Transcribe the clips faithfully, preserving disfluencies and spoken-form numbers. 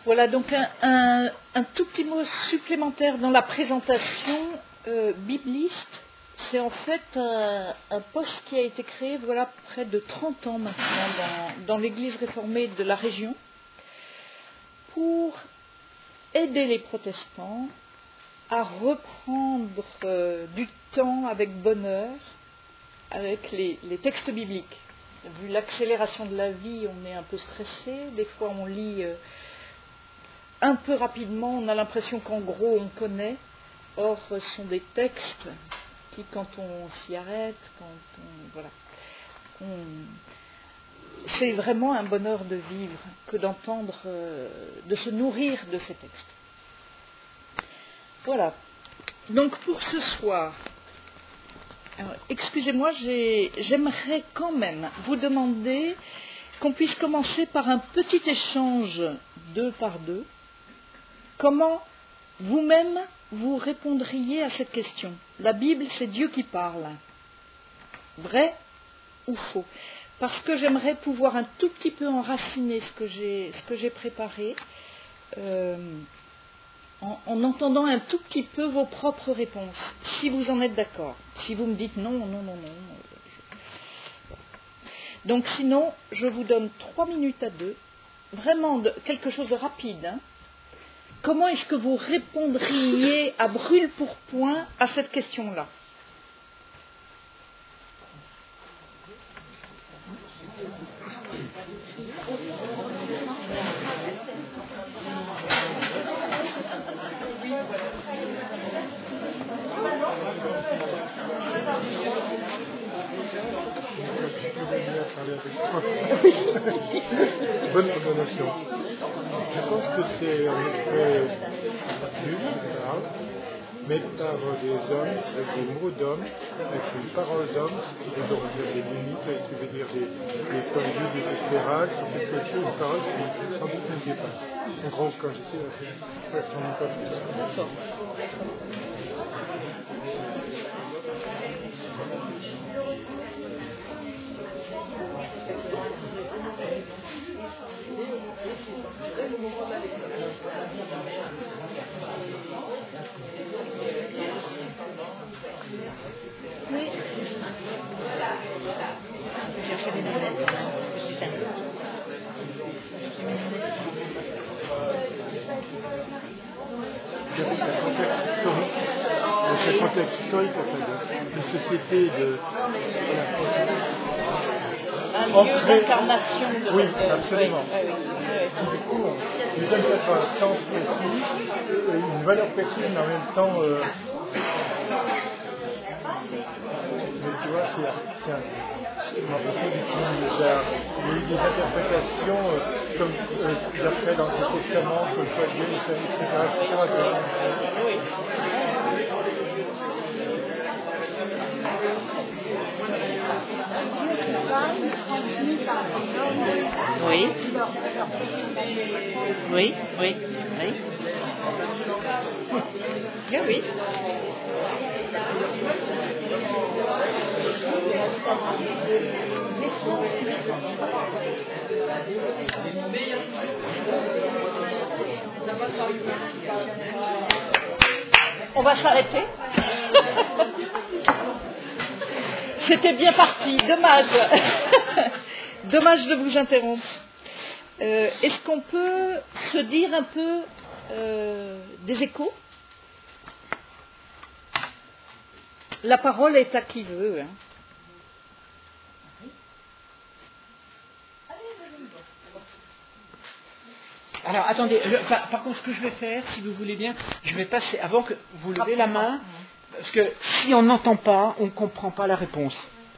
Voilà, donc un, un, un tout petit mot supplémentaire dans la présentation. Euh, bibliste, c'est en fait un, un poste qui a été créé voilà près de trente ans maintenant dans, dans l'Église réformée de la région pour aider les protestants à reprendre euh, du temps avec bonheur avec les, les textes bibliques. Vu l'accélération de la vie, on est un peu stressé, des fois on lit euh, un peu rapidement, on a l'impression qu'en gros on connaît. Or, ce sont des textes qui, quand on s'y arrête, quand on, voilà, on, c'est vraiment un bonheur de vivre que d'entendre, euh, de se nourrir de ces textes. Voilà. Donc, pour ce soir, alors, excusez-moi, j'ai, j'aimerais quand même vous demander qu'on puisse commencer par un petit échange deux par deux. Comment vous-même vous répondriez à cette question. La Bible, c'est Dieu qui parle. Vrai ou faux? Parce que j'aimerais pouvoir un tout petit peu enraciner ce que j'ai, ce que j'ai préparé, euh, en, en entendant un tout petit peu vos propres réponses, si vous en êtes d'accord. Si vous me dites non, non, non, non. Je... Donc sinon, je vous donne trois minutes à deux, vraiment de, quelque chose de rapide, hein. Comment est-ce que vous répondriez à brûle-pourpoint à cette question-là? Bonne proposition. Je pense que c'est en effet Dieu qui parle, mais par des hommes, avec des mots d'hommes, avec une parole d'homme, ce qui veut donc dire des limites, ce qui veut dire des, des points de vue, des éclairages, c'est quelque chose, une parole qui sans doute me dépasse. En gros, quand je sais, je ne retourne pas plus. D'accord. Oui. Chercher des lunettes. C'est le contexte historique, en fait, une société de... Un lieu d'incarnation de Oui, votre... absolument. Oui, oui, oui. Du coup, on lui donne peut-être un sens précis, une valeur précise, mais en même temps... Euh... Mais tu vois, c'est... Tiens, je m'en rappelle du film bizarre. Il y a eu des interprétations euh, comme euh, d'après l'Ancien Testament, comme quoi Dieu, et cetera, et cetera. Oui. Oui. Oui, oui, oui. Bien, oui. On va s'arrêter. C'était bien parti, dommage. Dommage de vous interrompre. Euh, est-ce qu'on peut se dire un peu euh, des échos? La parole est à qui veut. Hein. Alors, attendez, je, par, par contre, ce que je vais faire, si vous voulez bien, je vais passer, avant que vous levez la main, parce que si on n'entend pas, on ne comprend pas la réponse.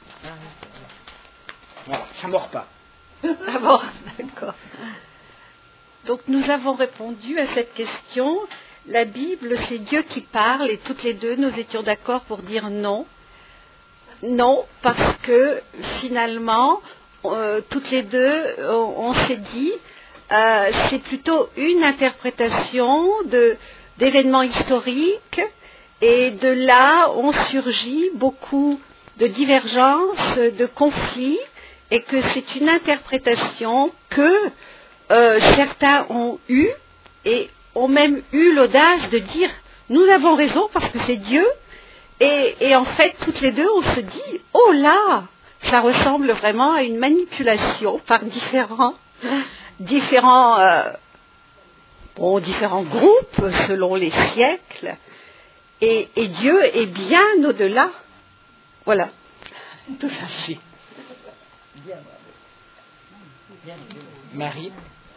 Voilà, ça ne mord pas. Ah bon, d'accord. Donc, nous avons répondu à cette question. La Bible, c'est Dieu qui parle, et toutes les deux, nous étions d'accord pour dire non. Non, parce que, finalement, euh, toutes les deux, on, on s'est dit... Euh, c'est plutôt une interprétation de, d'événements historiques, et de là ont surgi beaucoup de divergences, de conflits, et que c'est une interprétation que euh, certains ont eue et ont même eu l'audace de dire nous avons raison parce que c'est Dieu. Et, et en fait, toutes les deux, on se dit oh là, ça ressemble vraiment à une manipulation par différents, différents, euh, bon, différents groupes selon les siècles. Et, et Dieu est bien au-delà. Voilà. Tout ça, si. Marie.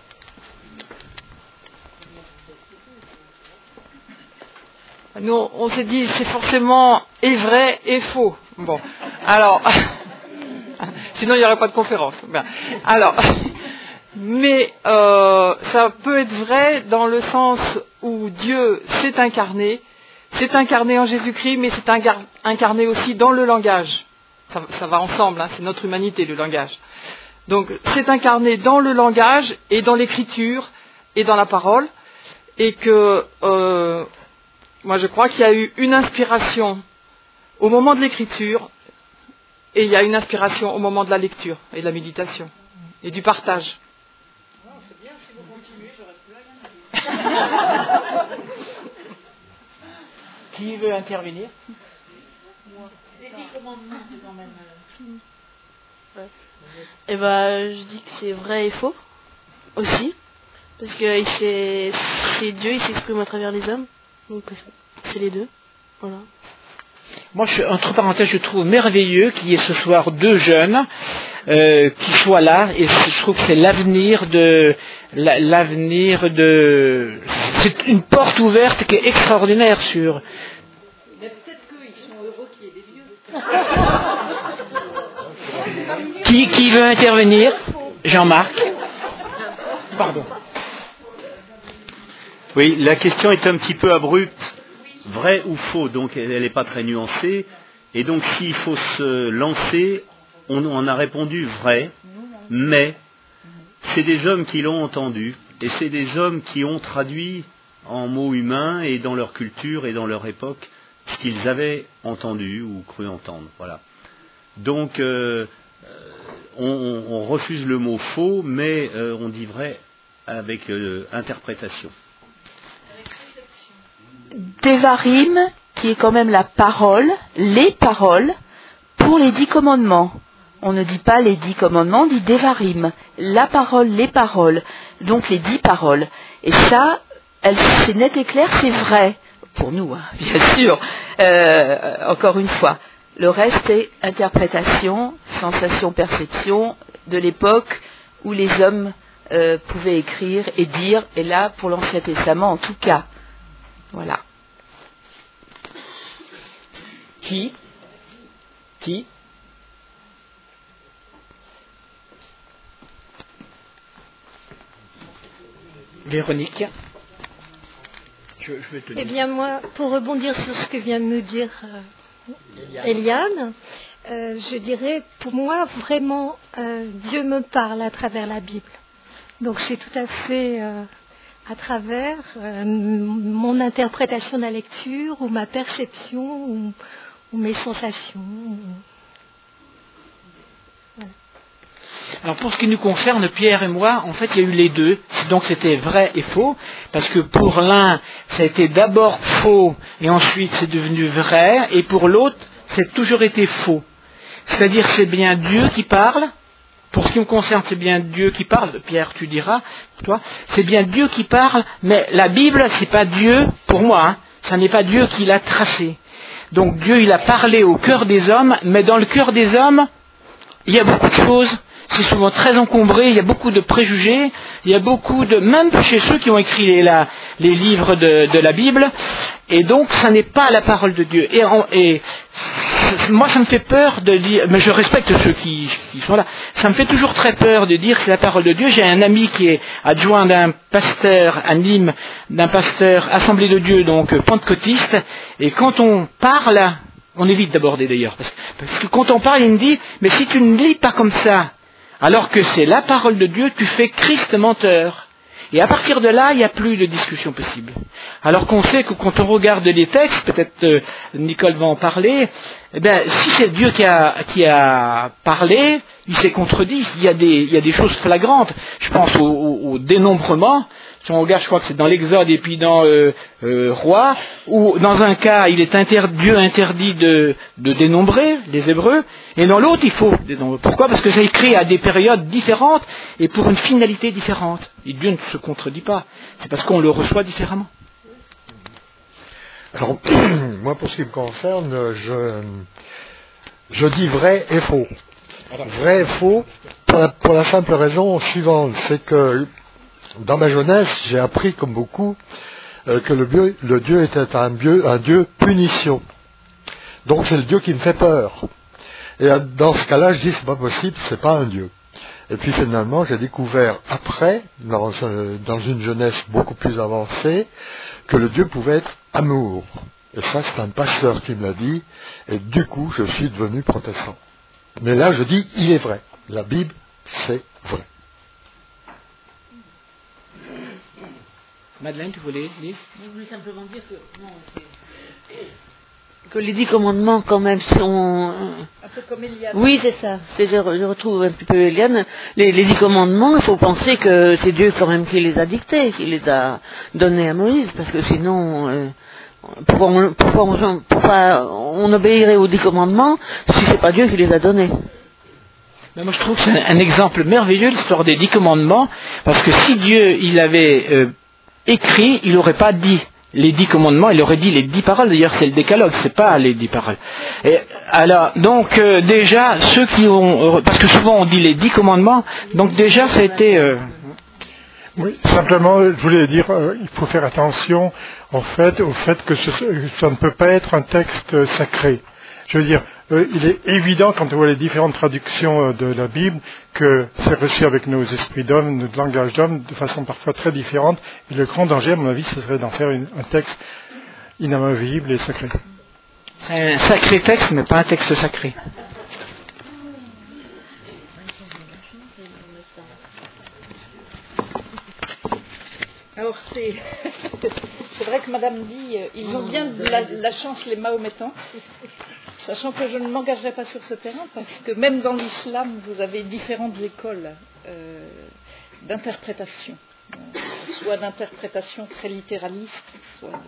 Nous, on s'est dit, c'est forcément et vrai et faux. Bon, alors, sinon il n'y aurait pas de conférence. Bien. Alors, mais euh, ça peut être vrai dans le sens où Dieu s'est incarné, s'est incarné en Jésus-Christ, mais s'est incarné aussi dans le langage. Ça, ça va ensemble, hein, c'est notre humanité, le langage. Donc, s'est incarné dans le langage et dans l'écriture et dans la parole, et que euh, moi je crois qu'il y a eu une inspiration au moment de l'écriture, et il y a une inspiration au moment de la lecture et de la méditation et du partage. Oh, c'est bien, si vous continuez, j'aurais plus rien à dire. Qui veut intervenir? Moi. Les dix commandements, c'est quand même. Ouais. Et ben, je dis que c'est vrai et faux aussi, parce que c'est, c'est Dieu, il s'exprime à travers les hommes, donc c'est les deux. Voilà. Moi, je, entre parenthèses, je trouve merveilleux qu'il y ait ce soir deux jeunes euh, qui soient là, et je trouve que c'est l'avenir de l'avenir de. C'est une porte ouverte qui est extraordinaire sur. Mais peut-être qu'ils sont heureux qu'il y ait des vieux. Qui, qui veut intervenir? Jean-Marc. Pardon. Oui, la question est un petit peu abrupte. Vrai ou faux? Donc elle n'est pas très nuancée. Et donc s'il faut se lancer, on, on a répondu vrai, mais c'est des hommes qui l'ont entendu. Et c'est des hommes qui ont traduit en mots humains et dans leur culture et dans leur époque ce qu'ils avaient entendu ou cru entendre. Voilà. Donc euh, on, on refuse le mot faux, mais euh, on dit vrai avec euh, interprétation. Devarim, qui est quand même la parole, les paroles, pour les dix commandements. On ne dit pas les dix commandements, on dit Devarim, la parole, les paroles, donc les dix paroles. Et ça, elle, c'est net et clair, c'est vrai, pour nous, hein, bien sûr, euh, encore une fois. Le reste est interprétation, sensation, perception de l'époque où les hommes euh, pouvaient écrire et dire, et là, pour l'Ancien Testament en tout cas. Voilà. Qui? Qui? Véronique. Je, je vais te dire. Eh bien, moi, pour rebondir sur ce que vient de nous dire euh, Eliane, euh, je dirais, pour moi, vraiment, euh, Dieu me parle à travers la Bible. Donc, c'est tout à fait euh, à travers euh, mon interprétation de la lecture ou ma perception ou, ou mes sensations. Ou... Voilà. Alors pour ce qui nous concerne, Pierre et moi, en fait, il y a eu les deux. Donc c'était vrai et faux, parce que pour l'un, ça a été d'abord faux et ensuite c'est devenu vrai, et pour l'autre, c'est toujours été faux. C'est-à-dire c'est bien Dieu qui parle. Pour ce qui me concerne, c'est bien Dieu qui parle. Pierre, tu diras, toi, c'est bien Dieu qui parle, mais la Bible, c'est pas Dieu, pour moi, hein, ça n'est pas Dieu qui l'a tracé. Donc Dieu, il a parlé au cœur des hommes, mais dans le cœur des hommes, il y a beaucoup de choses, c'est souvent très encombré, il y a beaucoup de préjugés, il y a beaucoup de, même chez ceux qui ont écrit les, la, les livres de, de la Bible, et donc ça n'est pas la parole de Dieu. Et, en, et moi, ça me fait peur de dire, mais je respecte ceux qui, qui sont là, ça me fait toujours très peur de dire que c'est la parole de Dieu. J'ai un ami qui est adjoint d'un pasteur à Nîmes, d'un pasteur Assemblée de Dieu, donc pentecôtiste, et quand on parle, on évite d'aborder d'ailleurs, parce, parce que quand on parle, il me dit, mais si tu ne lis pas comme ça, alors que c'est la parole de Dieu, tu fais Christ menteur. Et à partir de là, il n'y a plus de discussion possible. Alors qu'on sait que quand on regarde les textes, peut-être euh, Nicole va en parler, eh bien, si c'est Dieu qui a, qui a parlé, il s'est contredit. Il y a des, il y a des choses flagrantes. Je pense au, au, au dénombrement. Si on regarde, je crois que c'est dans l'Exode et puis dans euh, euh, Roi, où dans un cas, il est inter- Dieu interdit de, de dénombrer les Hébreux, et dans l'autre, il faut dénombrer. Pourquoi ? Parce que c'est écrit à des périodes différentes et pour une finalité différente. Et Dieu ne se contredit pas. C'est parce qu'on le reçoit différemment. Alors, moi, pour ce qui me concerne, je, je dis vrai et faux. Vrai et faux, pour la, pour la simple raison suivante, c'est que dans ma jeunesse, j'ai appris, comme beaucoup, euh, que le Dieu, le Dieu était un Dieu, un Dieu punition. Donc c'est le Dieu qui me fait peur. Et dans ce cas-là, je dis c'est pas possible, c'est pas un Dieu. Et puis finalement, j'ai découvert après, dans, euh, dans une jeunesse beaucoup plus avancée, que le Dieu pouvait être amour. Et ça, c'est un pasteur qui me l'a dit, et du coup, je suis devenu protestant. Mais là, je dis, il est vrai. La Bible, c'est vrai. Madeleine, tu voulais dire ? Je voulais simplement dire que, non, que les dix commandements, quand même, sont... Un peu comme Eliane. Oui, c'est ça. C'est, je, je retrouve un petit peu Eliane. Les, les dix commandements, il faut penser que c'est Dieu quand même qui les a dictés, qui les a donnés à Moïse, parce que sinon... Euh, pourquoi, on, pourquoi, on, pourquoi on obéirait aux dix commandements si c'est pas Dieu qui les a donnés ? Mais moi, je trouve que c'est un, un exemple merveilleux, l'histoire des dix commandements, parce que si Dieu, il avait... Euh, écrit, il n'aurait pas dit les dix commandements, il aurait dit les dix paroles. D'ailleurs, c'est le décalogue, c'est pas les dix paroles. Et alors, donc euh, déjà, ceux qui ont, parce que souvent on dit les dix commandements, donc déjà, ça a été. Euh... Oui, simplement, je voulais dire, euh, il faut faire attention, en fait, au fait que ce, ça ne peut pas être un texte sacré. Je veux dire, euh, il est évident, quand on voit les différentes traductions euh, de la Bible, que c'est reçu avec nos esprits d'hommes, notre langage d'homme, de façon parfois très différente. Et le grand danger, à mon avis, ce serait d'en faire une, un texte inamovible et sacré. Un sacré texte, mais pas un texte sacré. Alors c'est, c'est vrai que Madame dit, euh, ils ont bien de la, la chance les Mahométans, sachant que je ne m'engagerai pas sur ce terrain, parce que même dans l'islam, vous avez différentes écoles euh, d'interprétation, euh, soit d'interprétation très littéraliste, soit de...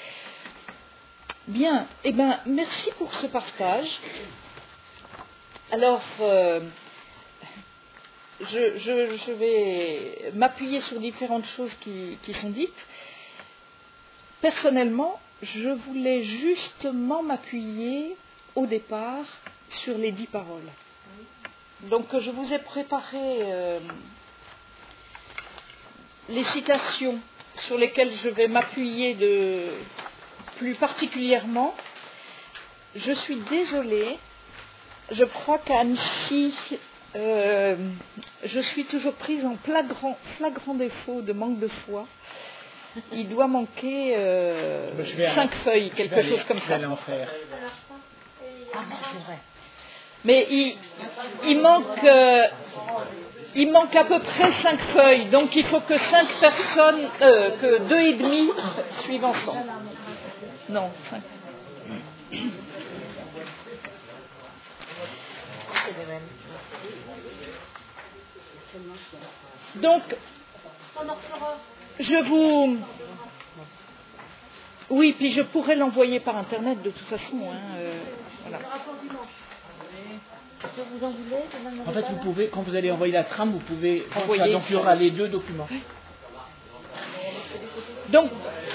Bien, eh bien, merci pour ce partage. Alors, euh, Je, je, je vais m'appuyer sur différentes choses qui, qui sont dites. Personnellement, je voulais justement m'appuyer au départ sur les dix paroles. Donc je vous ai préparé euh, les citations sur lesquelles je vais m'appuyer de, plus particulièrement. Je suis désolée, je crois qu'Annecy... Euh, je suis toujours prise en flagrant, flagrant défaut de manque de foi. Il doit manquer euh, cinq aller, feuilles, quelque chose aller, comme ça. En faire. Ah, c'est vrai. Mais il, il manque, euh, il manque à peu près cinq feuilles, donc il faut que cinq personnes, euh, que deux et demi suivent ensemble. Non, cinq. Donc, je vous... Oui, puis je pourrais l'envoyer par Internet de toute façon. Hein, euh, voilà. En fait, vous pouvez, quand vous allez envoyer la trame, vous pouvez envoyer. Donc, il y aura les deux documents. Donc,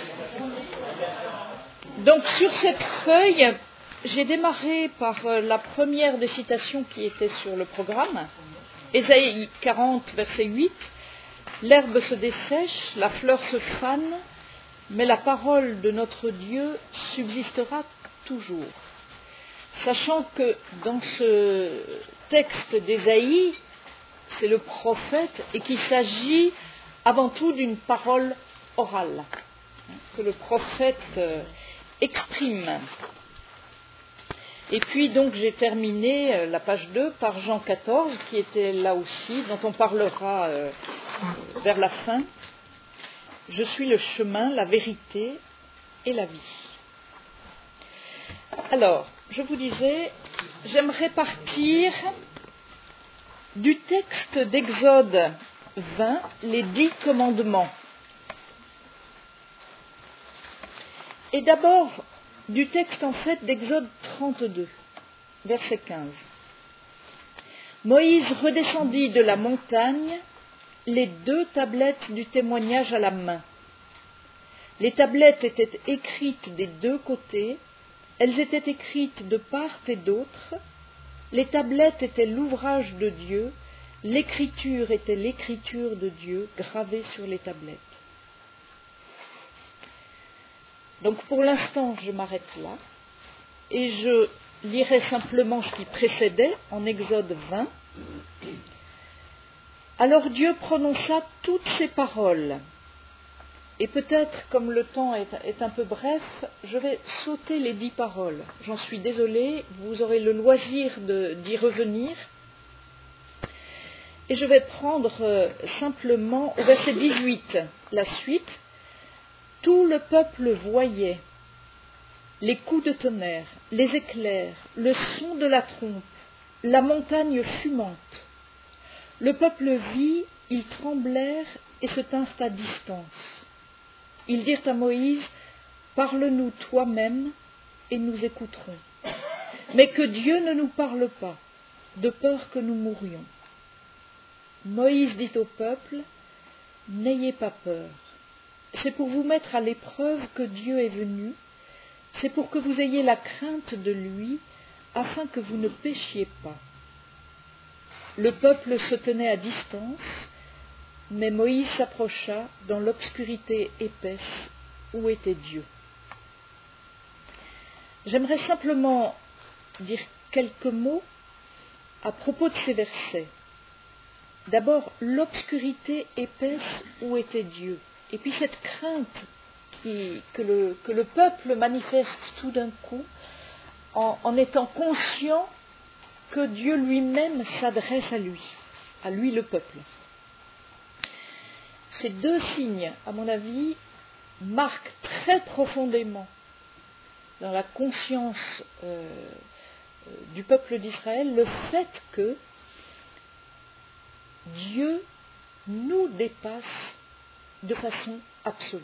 donc sur cette feuille, j'ai démarré par la première des citations qui était sur le programme. Ésaïe quarante, verset huit, « L'herbe se dessèche, la fleur se fane, mais la parole de notre Dieu subsistera toujours. » Sachant que dans ce texte d'Ésaïe, c'est le prophète et qu'il s'agit avant tout d'une parole orale, que le prophète exprime. Et puis donc j'ai terminé la page deux par Jean quatorze, qui était là aussi, dont on parlera euh, vers la fin. « Je suis le chemin, la vérité et la vie. » Alors, je vous disais, j'aimerais partir du texte d'Exode vingt, les dix commandements. Et d'abord, du texte en fait d'Exode trente-deux, verset quinze. Moïse redescendit de la montagne les deux tablettes du témoignage à la main. Les tablettes étaient écrites des deux côtés, elles étaient écrites de part et d'autre. Les tablettes étaient l'ouvrage de Dieu, l'écriture était l'écriture de Dieu gravée sur les tablettes. Donc pour l'instant, je m'arrête là et je lirai simplement ce qui précédait en Exode vingt. Alors Dieu prononça toutes ces paroles. Et peut-être, comme le temps est, est un peu bref, je vais sauter les dix paroles. J'en suis désolée, vous aurez le loisir de, d'y revenir. Et je vais prendre euh, simplement au verset dix-huit la suite. Tout le peuple voyait les coups de tonnerre, les éclairs, le son de la trompe, la montagne fumante. Le peuple vit, ils tremblèrent et se tinrent à distance. Ils dirent à Moïse, « Parle-nous toi-même et nous écouterons. Mais que Dieu ne nous parle pas, de peur que nous mourions. » Moïse dit au peuple, « N'ayez pas peur. C'est pour vous mettre à l'épreuve que Dieu est venu. C'est pour que vous ayez la crainte de lui, afin que vous ne péchiez pas. » Le peuple se tenait à distance, mais Moïse s'approcha dans l'obscurité épaisse où était Dieu. J'aimerais simplement dire quelques mots à propos de ces versets. D'abord, l'obscurité épaisse où était Dieu. Et puis cette crainte qui, que, le, que le peuple manifeste tout d'un coup en, en étant conscient que Dieu lui-même s'adresse à lui, à lui le peuple. Ces deux signes, à mon avis, marquent très profondément dans la conscience euh, du peuple d'Israël le fait que Dieu nous dépasse de façon absolue.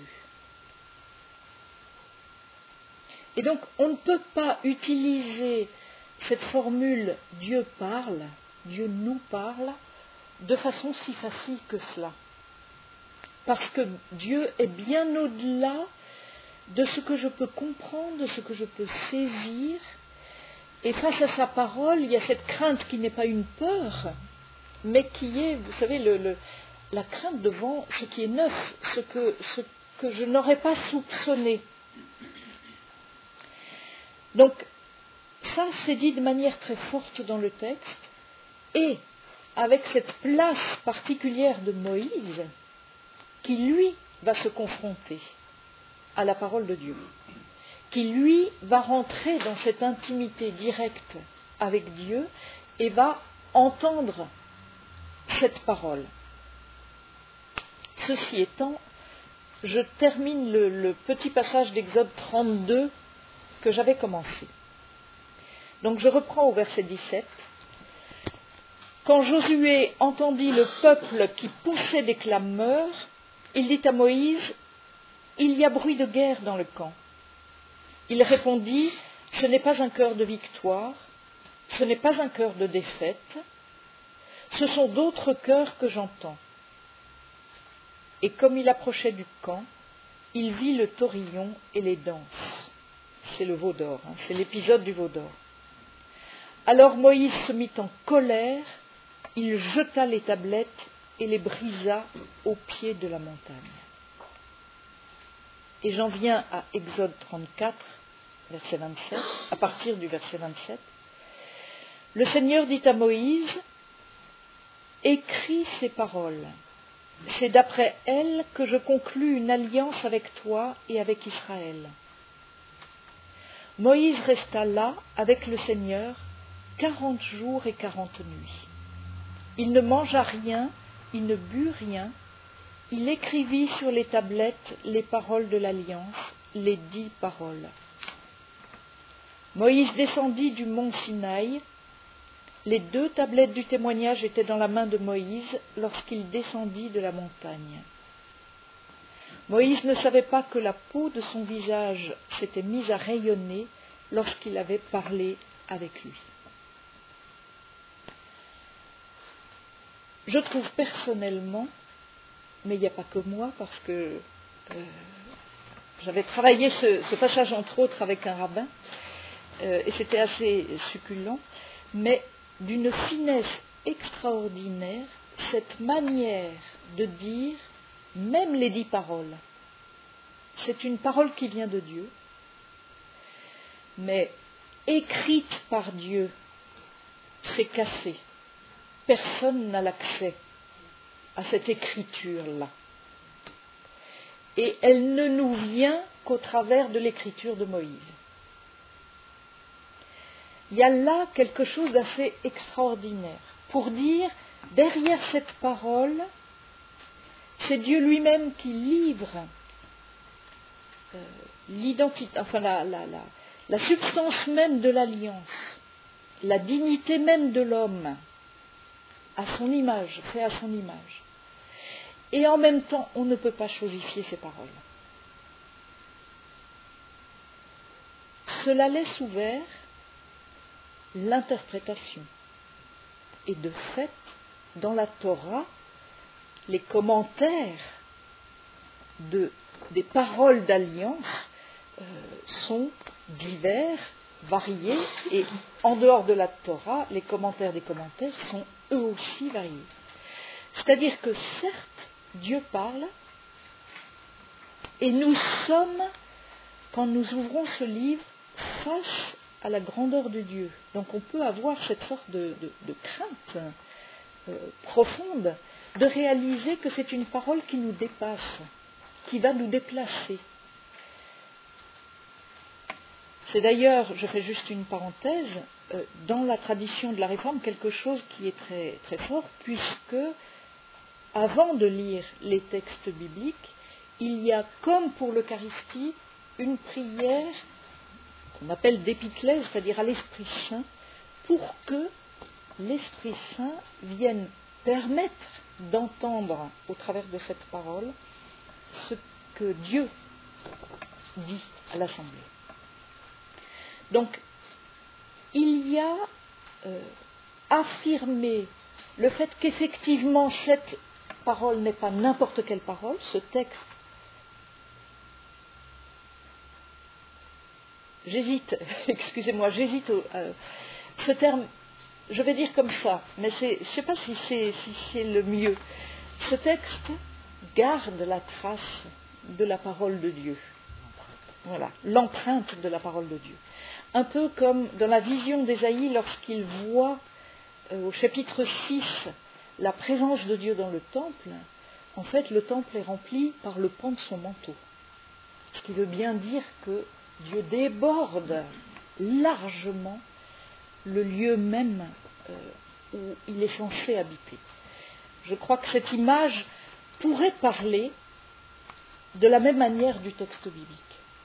Et donc, on ne peut pas utiliser cette formule « Dieu parle »,« Dieu nous parle » de façon si facile que cela. Parce que Dieu est bien au-delà de ce que je peux comprendre, de ce que je peux saisir. Et face à sa parole, il y a cette crainte qui n'est pas une peur, mais qui est, vous savez, le, le, la crainte devant ce qui est neuf, ce que, ce que je n'aurais pas soupçonné. Donc, ça, c'est dit de manière très forte dans le texte, et avec cette place particulière de Moïse, qui lui va se confronter à la parole de Dieu, qui lui va rentrer dans cette intimité directe avec Dieu et va entendre cette parole. Ceci étant, je termine le, le petit passage d'Exode trente-deux que j'avais commencé. Donc je reprends au verset dix-sept. Quand Josué entendit le peuple qui poussait des clameurs, il dit à Moïse, « Il y a bruit de guerre dans le camp. » Il répondit, « Ce n'est pas un cœur de victoire, ce n'est pas un cœur de défaite, ce sont d'autres cœurs que j'entends. » Et comme il approchait du camp, il vit le taurillon et les danses. C'est le veau d'or, hein, c'est l'épisode du veau d'or. Alors Moïse se mit en colère, il jeta les tablettes et les brisa au pied de la montagne. Et j'en viens à Exode trente-quatre, verset vingt-sept, à partir du verset vingt-sept. Le Seigneur dit à Moïse, « Écris ces paroles. C'est d'après elles que je conclus une alliance avec toi et avec Israël. » Moïse resta là avec le Seigneur quarante jours et quarante nuits. Il ne mangea rien, il ne but rien, il écrivit sur les tablettes les paroles de l'alliance, les dix paroles. Moïse descendit du mont Sinaï. Les deux tablettes du témoignage étaient dans la main de Moïse lorsqu'il descendit de la montagne. Moïse ne savait pas que la peau de son visage s'était mise à rayonner lorsqu'il avait parlé avec lui. Je trouve personnellement, mais il n'y a pas que moi, parce que euh, j'avais travaillé ce, ce passage entre autres avec un rabbin, euh, et c'était assez succulent, mais d'une finesse extraordinaire, cette manière de dire même les dix paroles. C'est une parole qui vient de Dieu, mais écrite par Dieu, c'est cassé. Personne n'a l'accès à cette écriture-là. Et elle ne nous vient qu'au travers de l'écriture de Moïse. Il y a là quelque chose d'assez extraordinaire pour dire, derrière cette parole, c'est Dieu lui-même qui livre euh, l'identité, enfin la, la, la, la substance même de l'alliance, la dignité même de l'homme, à son image, fait à son image. Et en même temps, on ne peut pas chosifier ces paroles. Cela laisse ouvert l'interprétation. Et de fait, dans la Torah, les commentaires de, des paroles d'alliance euh, sont divers, variés, et en dehors de la Torah, les commentaires des commentaires sont eux aussi variés. C'est-à-dire que certes, Dieu parle, et nous sommes, quand nous ouvrons ce livre, face à la grandeur de Dieu. Donc on peut avoir cette sorte de, de, de crainte euh, profonde de réaliser que c'est une parole qui nous dépasse, qui va nous déplacer. C'est d'ailleurs, je fais juste une parenthèse, euh, dans la tradition de la Réforme, quelque chose qui est très, très fort, puisque avant de lire les textes bibliques, il y a, comme pour l'Eucharistie, une prière qu'on appelle d'épiclèse, c'est-à-dire à l'Esprit Saint, pour que l'Esprit Saint vienne permettre d'entendre au travers de cette parole ce que Dieu dit à l'Assemblée. Donc, il y a euh, affirmé le fait qu'effectivement cette parole n'est pas n'importe quelle parole, ce texte. J'hésite, excusez-moi, j'hésite au, euh, ce terme, je vais dire comme ça, mais c'est, je ne sais pas si c'est, si c'est le mieux. Ce texte garde la trace de la parole de Dieu. Voilà, l'empreinte de la parole de Dieu. Un peu comme dans la vision d'Ésaïe, lorsqu'il voit euh, au chapitre six la présence de Dieu dans le temple, en fait le temple est rempli par le pan de son manteau. Ce qui veut bien dire que Dieu déborde largement le lieu même euh, où il est censé habiter. Je crois que cette image pourrait parler de la même manière du texte biblique.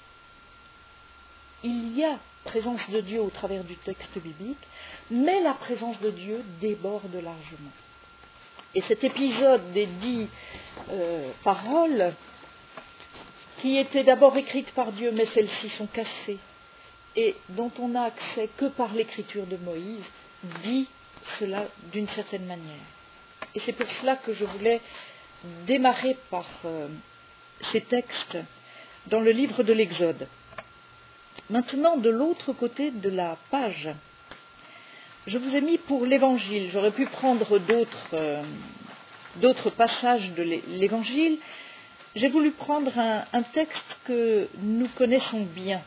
Il y a présence de Dieu au travers du texte biblique, mais la présence de Dieu déborde largement. Et cet épisode des dix euh, paroles, qui étaient d'abord écrites par Dieu, mais celles-ci sont cassées, et dont on n'a accès que par l'écriture de Moïse, dit cela d'une certaine manière. Et c'est pour cela que je voulais démarrer par euh, ces textes dans le livre de l'Exode. Maintenant, de l'autre côté de la page, je vous ai mis pour l'Évangile. J'aurais pu prendre d'autres, euh, d'autres passages de l'Évangile. J'ai voulu prendre un, un texte que nous connaissons bien,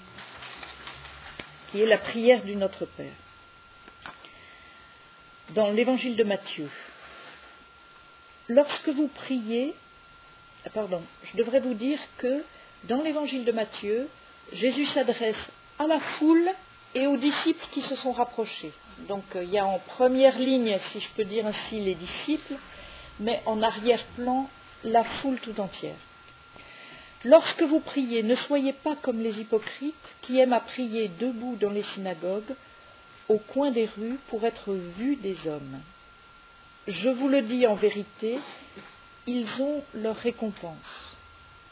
qui est la prière du Notre Père. Dans l'Évangile de Matthieu. Lorsque vous priez, pardon, je devrais vous dire que dans l'Évangile de Matthieu, Jésus s'adresse à la foule et aux disciples qui se sont rapprochés. Donc il y a en première ligne, si je peux dire ainsi, les disciples, mais en arrière-plan, la foule tout entière. Lorsque vous priez, ne soyez pas comme les hypocrites qui aiment à prier debout dans les synagogues, au coin des rues, pour être vus des hommes. Je vous le dis en vérité, ils ont leur récompense.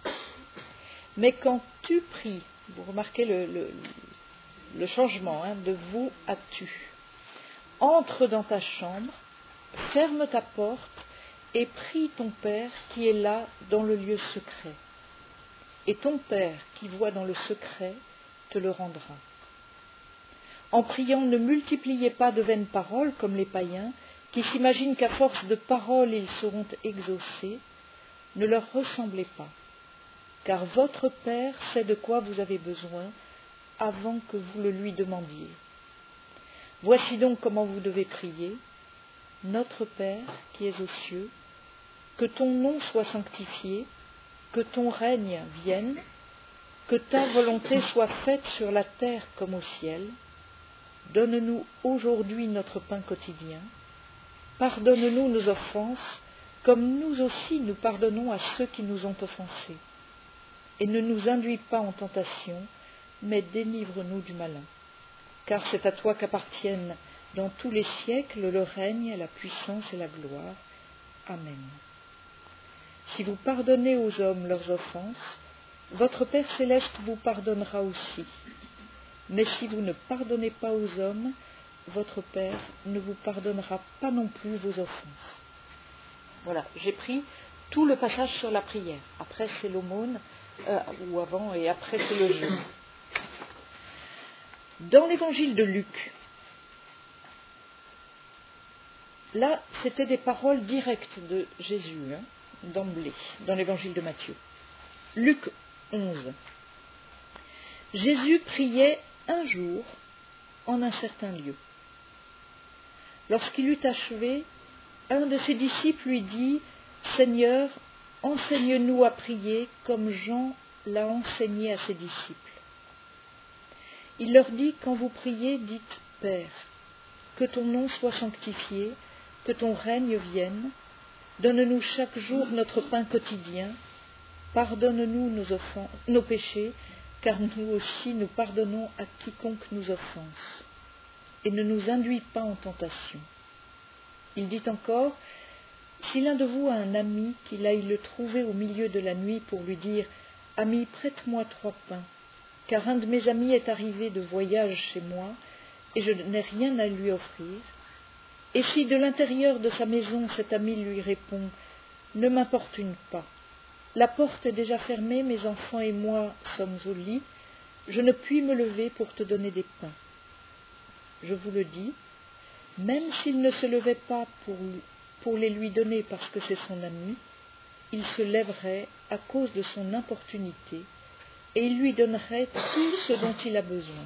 Mais quand tu pries, vous remarquez le, le, le changement hein, de vous à tu, entre dans ta chambre, ferme ta porte et prie ton Père qui est là dans le lieu secret. Et ton Père qui voit dans le secret te le rendra. En priant, ne multipliez pas de vaines paroles comme les païens, qui s'imaginent qu'à force de paroles ils seront exaucés. Ne leur ressemblez pas, car votre Père sait de quoi vous avez besoin avant que vous le lui demandiez. Voici donc comment vous devez prier. Notre Père qui es aux cieux, que ton nom soit sanctifié, que ton règne vienne, que ta volonté soit faite sur la terre comme au ciel. Donne-nous aujourd'hui notre pain quotidien. Pardonne-nous nos offenses, comme nous aussi nous pardonnons à ceux qui nous ont offensés. Et ne nous induis pas en tentation, mais délivre-nous du malin. Car c'est à toi qu'appartiennent dans tous les siècles le règne, la puissance et la gloire. Amen. Si vous pardonnez aux hommes leurs offenses, votre Père céleste vous pardonnera aussi. Mais si vous ne pardonnez pas aux hommes, votre Père ne vous pardonnera pas non plus vos offenses. Voilà, j'ai pris tout le passage sur la prière. Après, c'est l'aumône, euh, ou avant, et après, c'est le jeûne. Dans l'évangile de Luc, là, c'était des paroles directes de Jésus, hein, d'emblée, dans l'évangile de Matthieu. Luc onze. Jésus priait un jour en un certain lieu. Lorsqu'il eut achevé, un de ses disciples lui dit « Seigneur, enseigne-nous à prier comme Jean l'a enseigné à ses disciples. » Il leur dit « Quand vous priez, dites « Père, que ton nom soit sanctifié, que ton règne vienne, donne-nous chaque jour notre pain quotidien, pardonne-nous nos, offenses, nos péchés, car nous aussi nous pardonnons à quiconque nous offense. Et ne nous induis pas en tentation. » Il dit encore, « Si l'un de vous a un ami, qu'il aille le trouver au milieu de la nuit pour lui dire, « Ami, prête-moi trois pains, car un de mes amis est arrivé de voyage chez moi, et je n'ai rien à lui offrir. » Et si de l'intérieur de sa maison cet ami lui répond, « Ne m'importune pas, la porte est déjà fermée, mes enfants et moi sommes au lit, je ne puis me lever pour te donner des pains. » Je vous le dis, même s'il ne se levait pas pour, pour les lui donner parce que c'est son ami, il se lèverait à cause de son importunité et il lui donnerait tout ce dont il a besoin.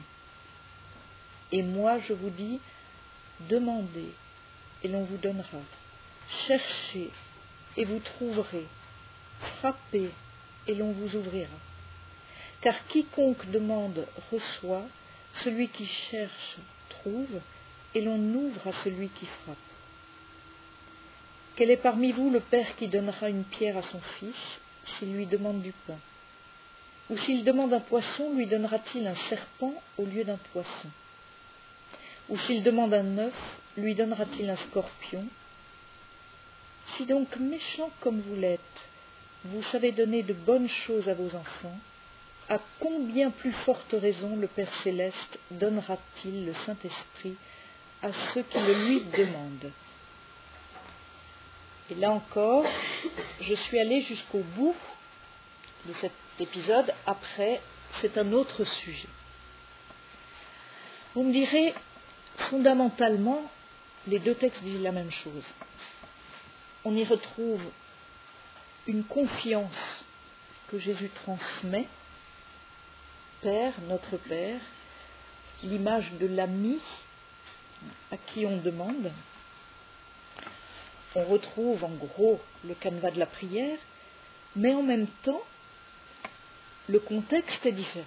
Et moi, je vous dis, demandez et l'on vous donnera, cherchez et vous trouverez, frappez et l'on vous ouvrira. Car quiconque demande reçoit, celui qui cherche trouve, et l'on ouvre à celui qui frappe. Quel est parmi vous le père qui donnera une pierre à son fils s'il lui demande du pain? Ou s'il demande un poisson, lui donnera-t-il un serpent au lieu d'un poisson? Ou s'il demande un œuf, lui donnera-t-il un scorpion? Si donc méchant comme vous l'êtes, vous savez donner de bonnes choses à vos enfants, à combien plus forte raison le Père Céleste donnera-t-il le Saint-Esprit à ceux qui le lui demandent? Et là encore, je suis allée jusqu'au bout de cet épisode. Après, c'est un autre sujet. Vous me direz, fondamentalement, les deux textes disent la même chose. On y retrouve une confiance que Jésus transmet, Père, notre Père, l'image de l'ami à qui on demande. On retrouve en gros le canevas de la prière, mais en même temps, le contexte est différent.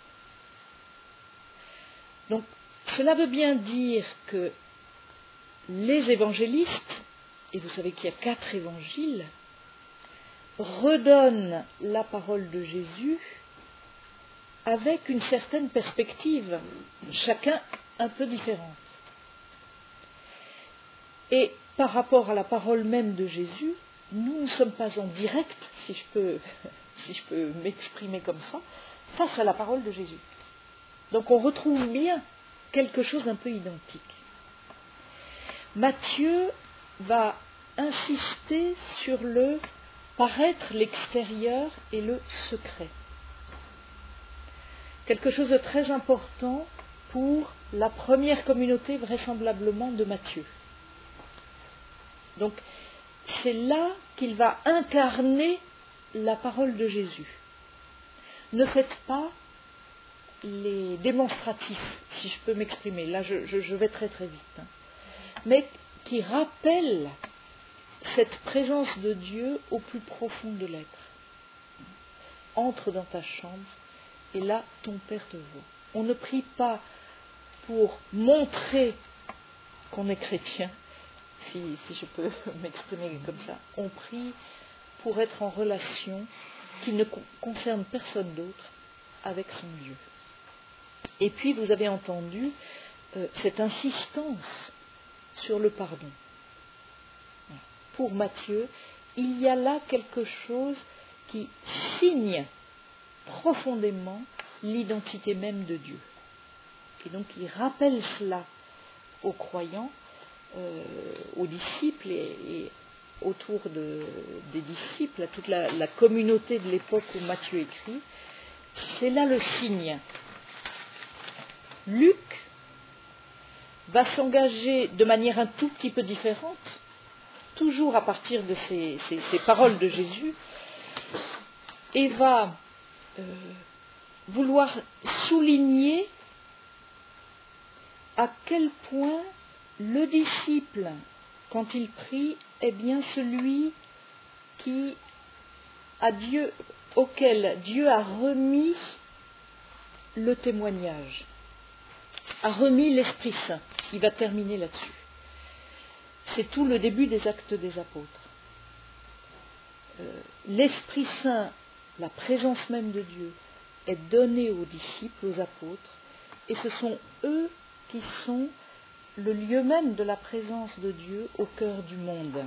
Donc, cela veut bien dire que les évangélistes, et vous savez qu'il y a quatre évangiles, redonnent la parole de Jésus avec une certaine perspective, chacun un peu différente. Et par rapport à la parole même de Jésus, nous ne sommes pas en direct, si je peux, si je peux m'exprimer comme ça, face à la parole de Jésus. Donc on retrouve bien quelque chose d'un peu identique. Matthieu va insister sur le paraître, l'extérieur et le secret. Quelque chose de très important pour la première communauté vraisemblablement de Matthieu. Donc c'est là qu'il va incarner la parole de Jésus. Ne faites pas les démonstratifs, si je peux m'exprimer. Là, je, je, je vais très très vite. Hein. Mais qui rappellent cette présence de Dieu au plus profond de l'être. Entre dans ta chambre et là, ton Père te voit. On ne prie pas pour montrer qu'on est chrétien, si, si je peux m'exprimer comme ça. On prie pour être en relation qui ne concerne personne d'autre avec son Dieu. Et puis, vous avez entendu euh, cette insistance sur le pardon. Pour Matthieu, il y a là quelque chose qui signe profondément l'identité même de Dieu. Et donc, il rappelle cela aux croyants, euh, aux disciples et, et autour de, des disciples, à toute la, la communauté de l'époque où Matthieu écrit. C'est là le signe. Luc va s'engager de manière un tout petit peu différente, toujours à partir de ces, ces, ces paroles de Jésus, et va euh, vouloir souligner à quel point le disciple, quand il prie, est bien celui qui a Dieu, auquel Dieu a remis le témoignage, a remis l'Esprit Saint. Il va terminer là-dessus. C'est tout le début des Actes des Apôtres. Euh, L'Esprit Saint, la présence même de Dieu, est donnée aux disciples, aux apôtres, et ce sont eux qui sont le lieu même de la présence de Dieu au cœur du monde.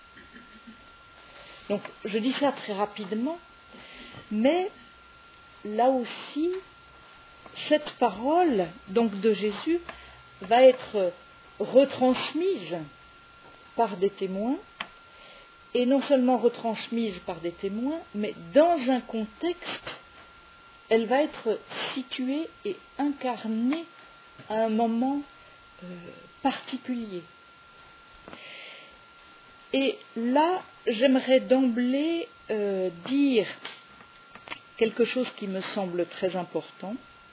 Donc, je dis ça très rapidement, mais là aussi, cette parole donc de Jésus va être retransmise par des témoins, et non seulement retransmise par des témoins, mais dans un contexte, elle va être située et incarnée à un moment euh, particulier. Et là, j'aimerais d'emblée euh, dire quelque chose qui me semble très important,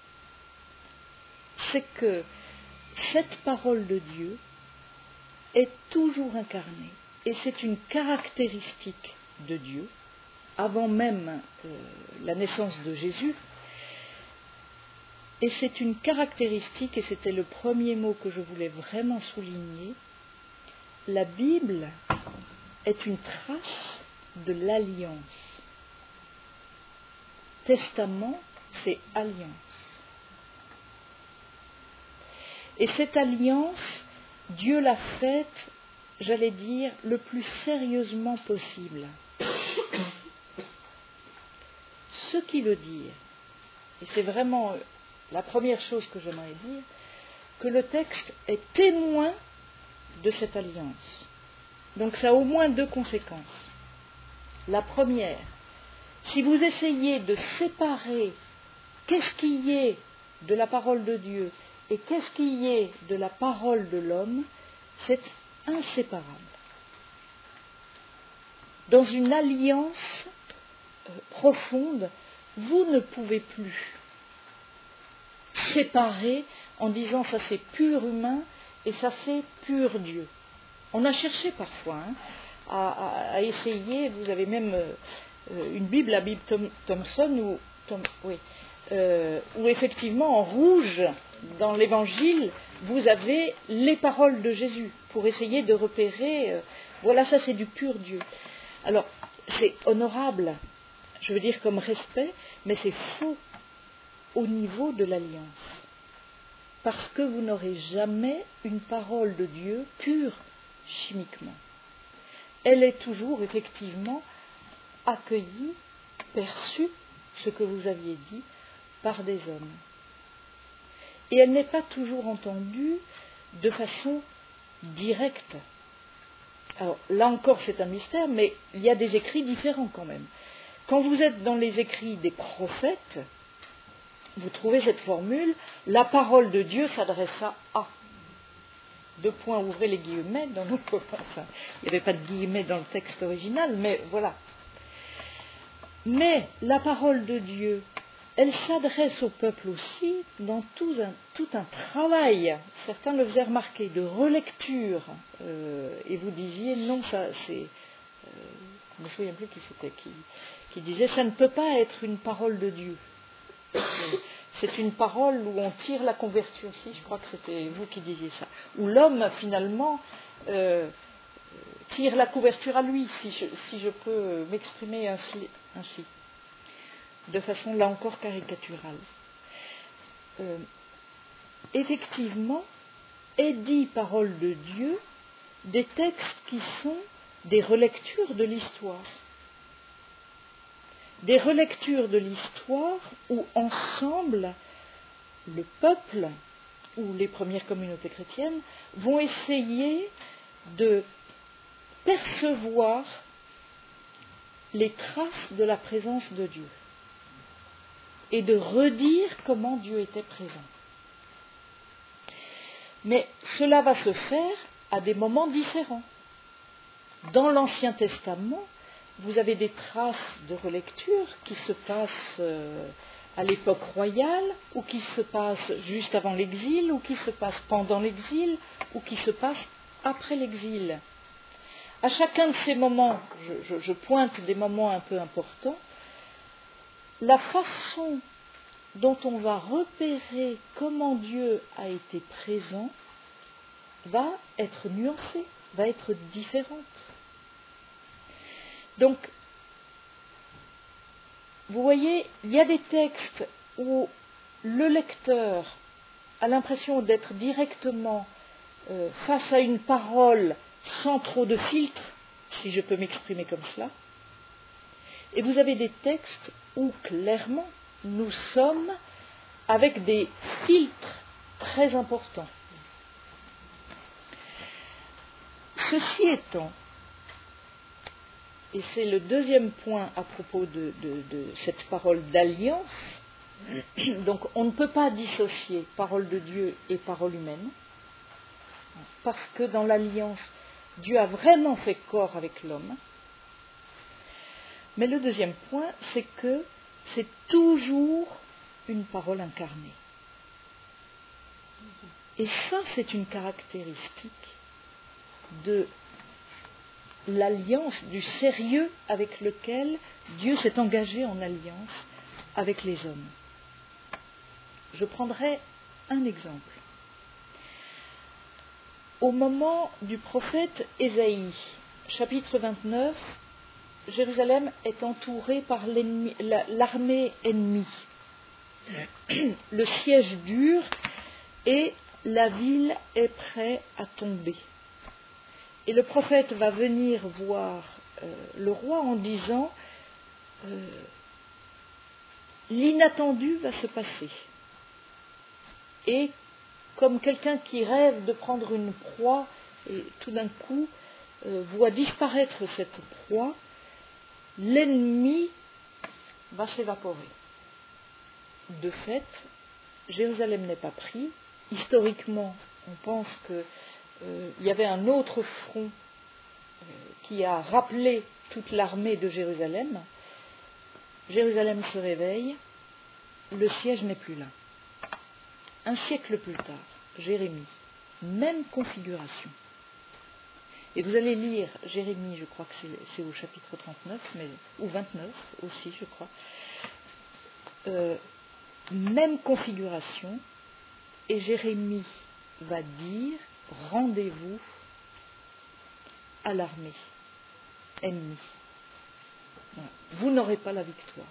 c'est que cette parole de Dieu est toujours incarnée, et c'est une caractéristique de Dieu, avant même euh, la naissance de Jésus, et c'est une caractéristique, et c'était le premier mot que je voulais vraiment souligner, la Bible est une trace de l'alliance. Testament, c'est alliance. Et cette alliance, Dieu l'a faite, j'allais dire, le plus sérieusement possible. Ce qui veut dire, et c'est vraiment la première chose que j'aimerais dire, que le texte est témoin de cette alliance. Donc ça a au moins deux conséquences. La première, si vous essayez de séparer qu'est-ce qui est de la parole de Dieu et qu'est-ce qui est de la parole de l'homme, c'est inséparable. Dans une alliance euh, profonde, vous ne pouvez plus séparer en disant ça c'est pur humain et ça c'est pur Dieu. On a cherché parfois hein, à, à, à essayer, vous avez même euh, une Bible, la Bible Tom, Thomson, où, Tom, oui, euh, où effectivement en rouge, dans l'Évangile, vous avez les paroles de Jésus, pour essayer de repérer, euh, voilà ça c'est du pur Dieu. Alors, c'est honorable, je veux dire comme respect, mais c'est faux au niveau de l'alliance. Parce que vous n'aurez jamais une parole de Dieu pure chimiquement. Elle est toujours effectivement accueillie perçu ce que vous aviez dit par des hommes. Et elle n'est pas toujours entendue de façon directe. Alors là encore c'est un mystère, mais il y a des écrits différents quand même. Quand vous êtes dans les écrits des prophètes, vous trouvez cette formule, la parole de Dieu s'adressa à. Deux points, ouvrez les guillemets, dans nos... enfin, il n'y avait pas de guillemets dans le texte original, mais voilà. Mais la parole de Dieu, elle s'adresse au peuple aussi dans tout un, tout un travail, certains le faisaient remarquer, de relecture. Euh, et vous disiez, non, ça c'est... Euh, je ne me souviens plus qui c'était qui, qui disait, ça ne peut pas être une parole de Dieu. C'est une parole où on tire la couverture, si, je crois que c'était vous qui disiez ça. Où l'homme, finalement, euh, tire la couverture à lui, si je, si je peux m'exprimer ainsi, ainsi, de façon, là encore, caricaturale. Euh, effectivement, est dit parole de Dieu des textes qui sont des relectures de l'histoire. Des relectures de l'histoire où ensemble le peuple ou les premières communautés chrétiennes vont essayer de percevoir les traces de la présence de Dieu et de redire comment Dieu était présent. Mais cela va se faire à des moments différents. Dans l'Ancien Testament, vous avez des traces de relecture qui se passent euh, à l'époque royale, ou qui se passent juste avant l'exil, ou qui se passent pendant l'exil, ou qui se passent après l'exil. À chacun de ces moments, je, je, je pointe des moments un peu importants, la façon dont on va repérer comment Dieu a été présent va être nuancée, va être différente. Donc, vous voyez, il y a des textes où le lecteur a l'impression d'être directement euh, face à une parole sans trop de filtre, si je peux m'exprimer comme cela. Et vous avez des textes où clairement nous sommes avec des filtres très importants. Ceci étant, et c'est le deuxième point à propos de, de, de cette parole d'alliance, donc on ne peut pas dissocier parole de Dieu et parole humaine, parce que dans l'alliance, Dieu a vraiment fait corps avec l'homme. Mais le deuxième point, c'est que c'est toujours une parole incarnée. Et ça, c'est une caractéristique de l'alliance, du sérieux avec lequel Dieu s'est engagé en alliance avec les hommes. Je prendrai un exemple. Au moment du prophète Ésaïe, chapitre vingt-neuf, Jérusalem est entourée par l'ennemi, la, l'armée ennemie. Le siège dure et la ville est prête à tomber. Et le prophète va venir voir euh, le roi en disant euh, l'inattendu va se passer. Et comme quelqu'un qui rêve de prendre une proie et tout d'un coup euh, voit disparaître cette proie, l'ennemi va s'évaporer. De fait, Jérusalem n'est pas pris. Historiquement, on pense que Euh, il y avait un autre front euh, qui a rappelé toute l'armée de Jérusalem. Jérusalem se réveille, le siège n'est plus là. Un siècle plus tard, Jérémie, même configuration. Et vous allez lire Jérémie, je crois que c'est, c'est au chapitre trente-neuf, mais, ou vingt-neuf aussi, je crois. Euh, même configuration, et Jérémie va dire rendez-vous à l'armée ennemie. Voilà. Vous n'aurez pas la victoire.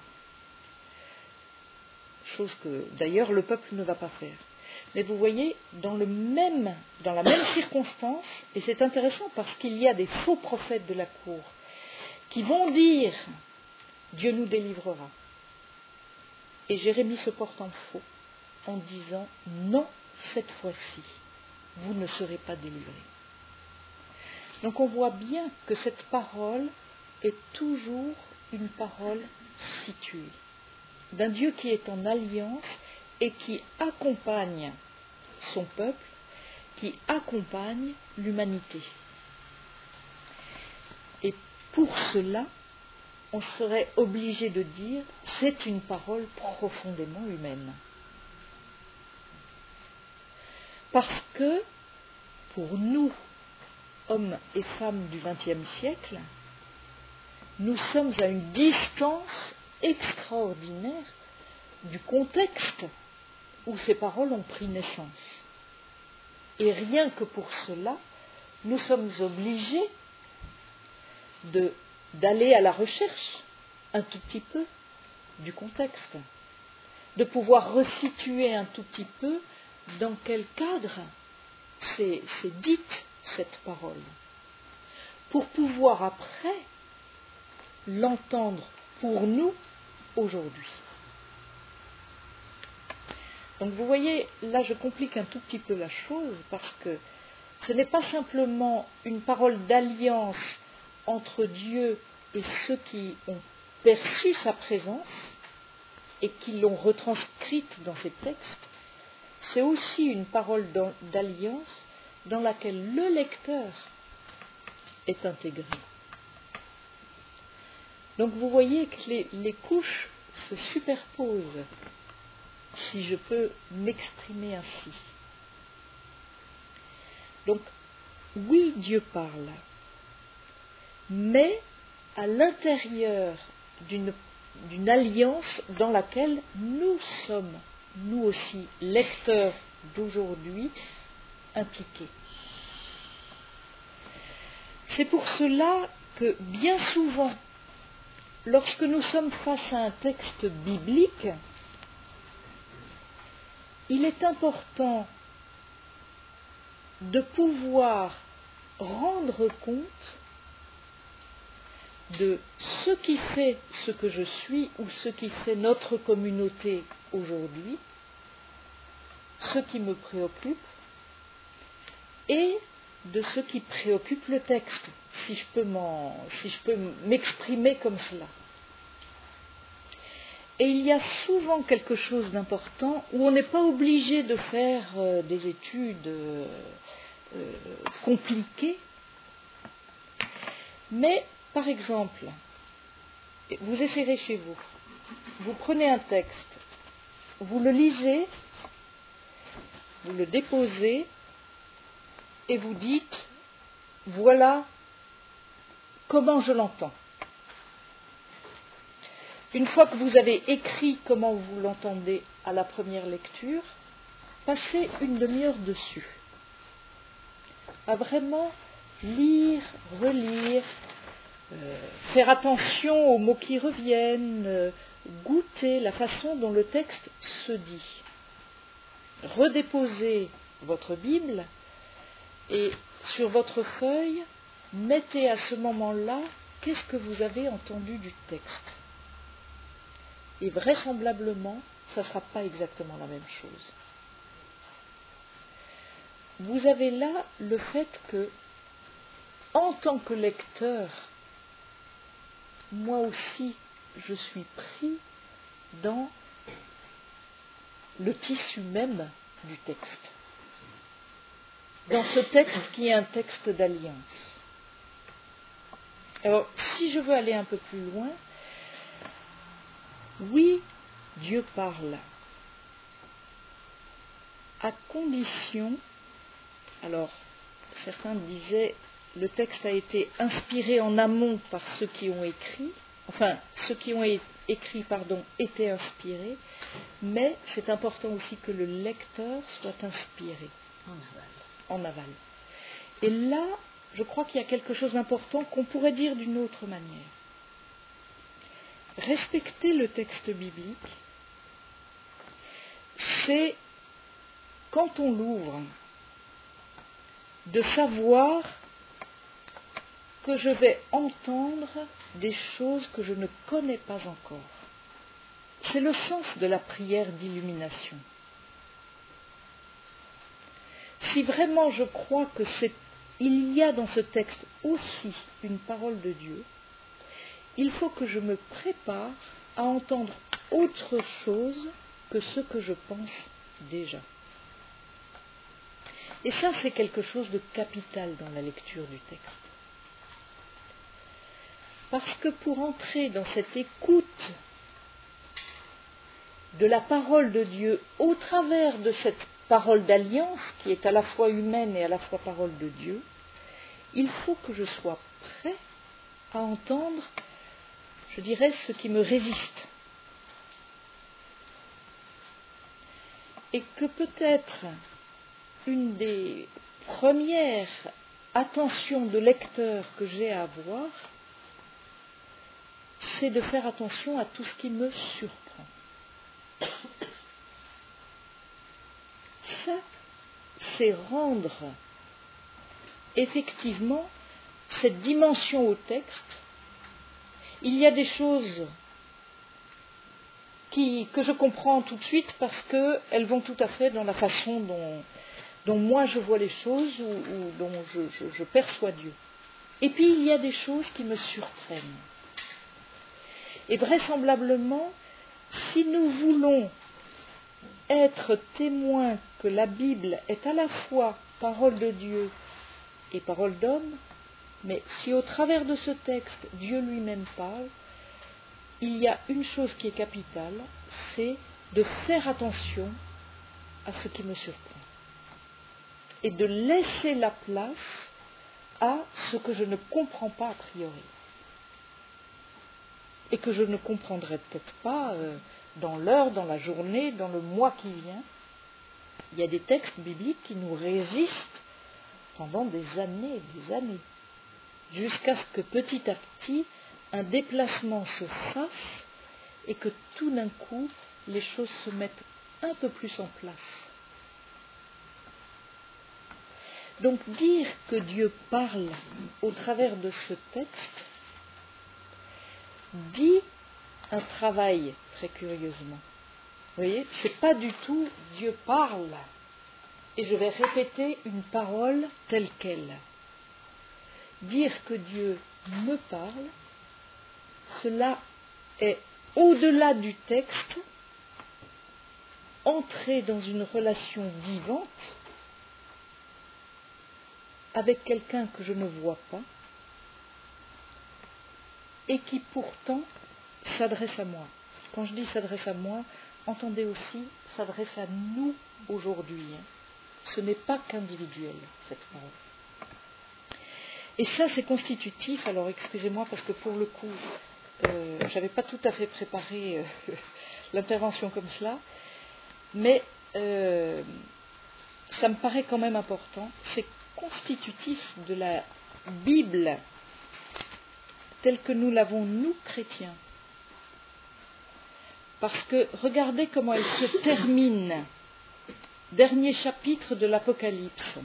Chose que d'ailleurs le peuple ne va pas faire. Mais vous voyez, dans, le même, dans la même circonstance, et c'est intéressant parce qu'il y a des faux prophètes de la cour qui vont dire Dieu nous délivrera. Et Jérémie se porte en faux en disant non, cette fois-ci, vous ne serez pas délivrés. Donc on voit bien que cette parole est toujours une parole située, d'un Dieu qui est en alliance et qui accompagne son peuple, qui accompagne l'humanité. Et pour cela, on serait obligé de dire c'est une parole profondément humaine. Parce que, pour nous, hommes et femmes du vingtième siècle, nous sommes à une distance extraordinaire du contexte où ces paroles ont pris naissance. Et rien que pour cela, nous sommes obligés de, d'aller à la recherche un tout petit peu du contexte, de pouvoir resituer un tout petit peu dans quel cadre c'est, c'est dite cette parole, pour pouvoir après l'entendre pour nous aujourd'hui. Donc vous voyez, là je complique un tout petit peu la chose parce que ce n'est pas simplement une parole d'alliance entre Dieu et ceux qui ont perçu sa présence et qui l'ont retranscrite dans ces textes, c'est aussi une parole d'alliance dans laquelle le lecteur est intégré. Donc vous voyez que les, les couches se superposent, si je peux m'exprimer ainsi. Donc, oui, Dieu parle, mais à l'intérieur d'une, d'une alliance dans laquelle nous sommes, nous aussi, lecteurs d'aujourd'hui, impliqués. C'est pour cela que, bien souvent, lorsque nous sommes face à un texte biblique, il est important de pouvoir rendre compte de ce qui fait ce que je suis ou ce qui fait notre communauté aujourd'hui, ce qui me préoccupe, et de ce qui préoccupe le texte, si je peux, m'en, si je peux m'exprimer comme cela. Et il y a souvent quelque chose d'important où on n'est pas obligé de faire euh, des études euh, euh, compliquées, mais par exemple, vous essayerez chez vous, vous prenez un texte, vous le lisez, vous le déposez, et vous dites, voilà comment je l'entends. Une fois que vous avez écrit comment vous l'entendez à la première lecture, passez une demi-heure dessus, à vraiment lire, relire, euh, faire attention aux mots qui reviennent, euh, goûter la façon dont le texte se dit. Redéposez votre Bible et sur votre feuille, mettez à ce moment-là qu'est-ce que vous avez entendu du texte. Et vraisemblablement, ça ne sera pas exactement la même chose. Vous avez là le fait que, en tant que lecteur, moi aussi, je suis pris dans le tissu même du texte. Dans ce texte qui est un texte d'alliance. Alors, si je veux aller un peu plus loin, oui, Dieu parle, à condition, alors certains disaient, le texte a été inspiré en amont par ceux qui ont écrit, enfin, ceux qui ont écrit, pardon, étaient inspirés, mais c'est important aussi que le lecteur soit inspiré. En aval. En aval. Et là, je crois qu'il y a quelque chose d'important qu'on pourrait dire d'une autre manière. Respecter le texte biblique, c'est, quand on l'ouvre, de savoir que je vais entendre des choses que je ne connais pas encore. C'est le sens de la prière d'illumination. Si vraiment je crois que c'est, il y a dans ce texte aussi une parole de Dieu, il faut que je me prépare à entendre autre chose que ce que je pense déjà. Et ça, c'est quelque chose de capital dans la lecture du texte. Parce que pour entrer dans cette écoute de la parole de Dieu au travers de cette parole d'alliance qui est à la fois humaine et à la fois parole de Dieu, il faut que je sois prêt à entendre, je dirais, ce qui me résiste. Et que peut-être une des premières attentions de lecteur que j'ai à avoir, c'est de faire attention à tout ce qui me surprend. Ça, c'est rendre effectivement cette dimension au texte. Il y a des choses qui, que je comprends tout de suite parce qu'elles vont tout à fait dans la façon dont, dont moi je vois les choses ou, ou dont je, je, je perçois Dieu. Et puis il y a des choses qui me surprennent. Et vraisemblablement, si nous voulons être témoins que la Bible est à la fois parole de Dieu et parole d'homme, mais si au travers de ce texte, Dieu lui-même parle, il y a une chose qui est capitale, c'est de faire attention à ce qui me surprend et de laisser la place à ce que je ne comprends pas a priori et que je ne comprendrai peut-être pas euh, dans l'heure, dans la journée, dans le mois qui vient. Il y a des textes bibliques qui nous résistent pendant des années et des années, jusqu'à ce que petit à petit, un déplacement se fasse et que tout d'un coup, les choses se mettent un peu plus en place. Donc dire que Dieu parle au travers de ce texte dit un travail, très curieusement. Vous voyez, c'est pas du tout Dieu parle et je vais répéter une parole telle qu'elle. Dire que Dieu me parle, cela est au-delà du texte, entrer dans une relation vivante avec quelqu'un que je ne vois pas et qui pourtant s'adresse à moi. Quand je dis s'adresse à moi, entendez aussi s'adresse à nous aujourd'hui. Ce n'est pas qu'individuel, cette parole. Et ça, c'est constitutif. Alors, excusez-moi, parce que pour le coup, euh, je n'avais pas tout à fait préparé euh, l'intervention comme cela, mais euh, ça me paraît quand même important. C'est constitutif de la Bible telle que nous l'avons, nous, chrétiens. Parce que regardez comment elle se termine. Dernier chapitre de l'Apocalypse.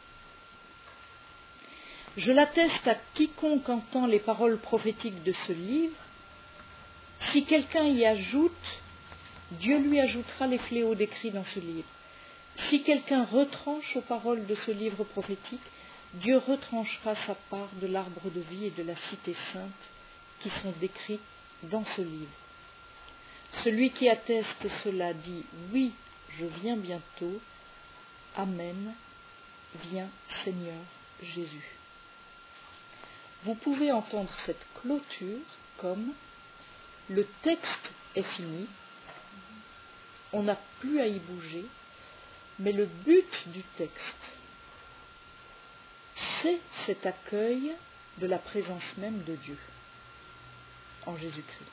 Je l'atteste à quiconque entend les paroles prophétiques de ce livre. Si quelqu'un y ajoute, Dieu lui ajoutera les fléaux décrits dans ce livre. Si quelqu'un retranche aux paroles de ce livre prophétique, Dieu retranchera sa part de l'arbre de vie et de la cité sainte qui sont décrits dans ce livre. Celui qui atteste cela dit « Oui, je viens bientôt. Amen. Viens, Seigneur Jésus. » Vous pouvez entendre cette clôture comme le texte est fini, on n'a plus à y bouger, mais le but du texte, c'est cet accueil de la présence même de Dieu en Jésus-Christ.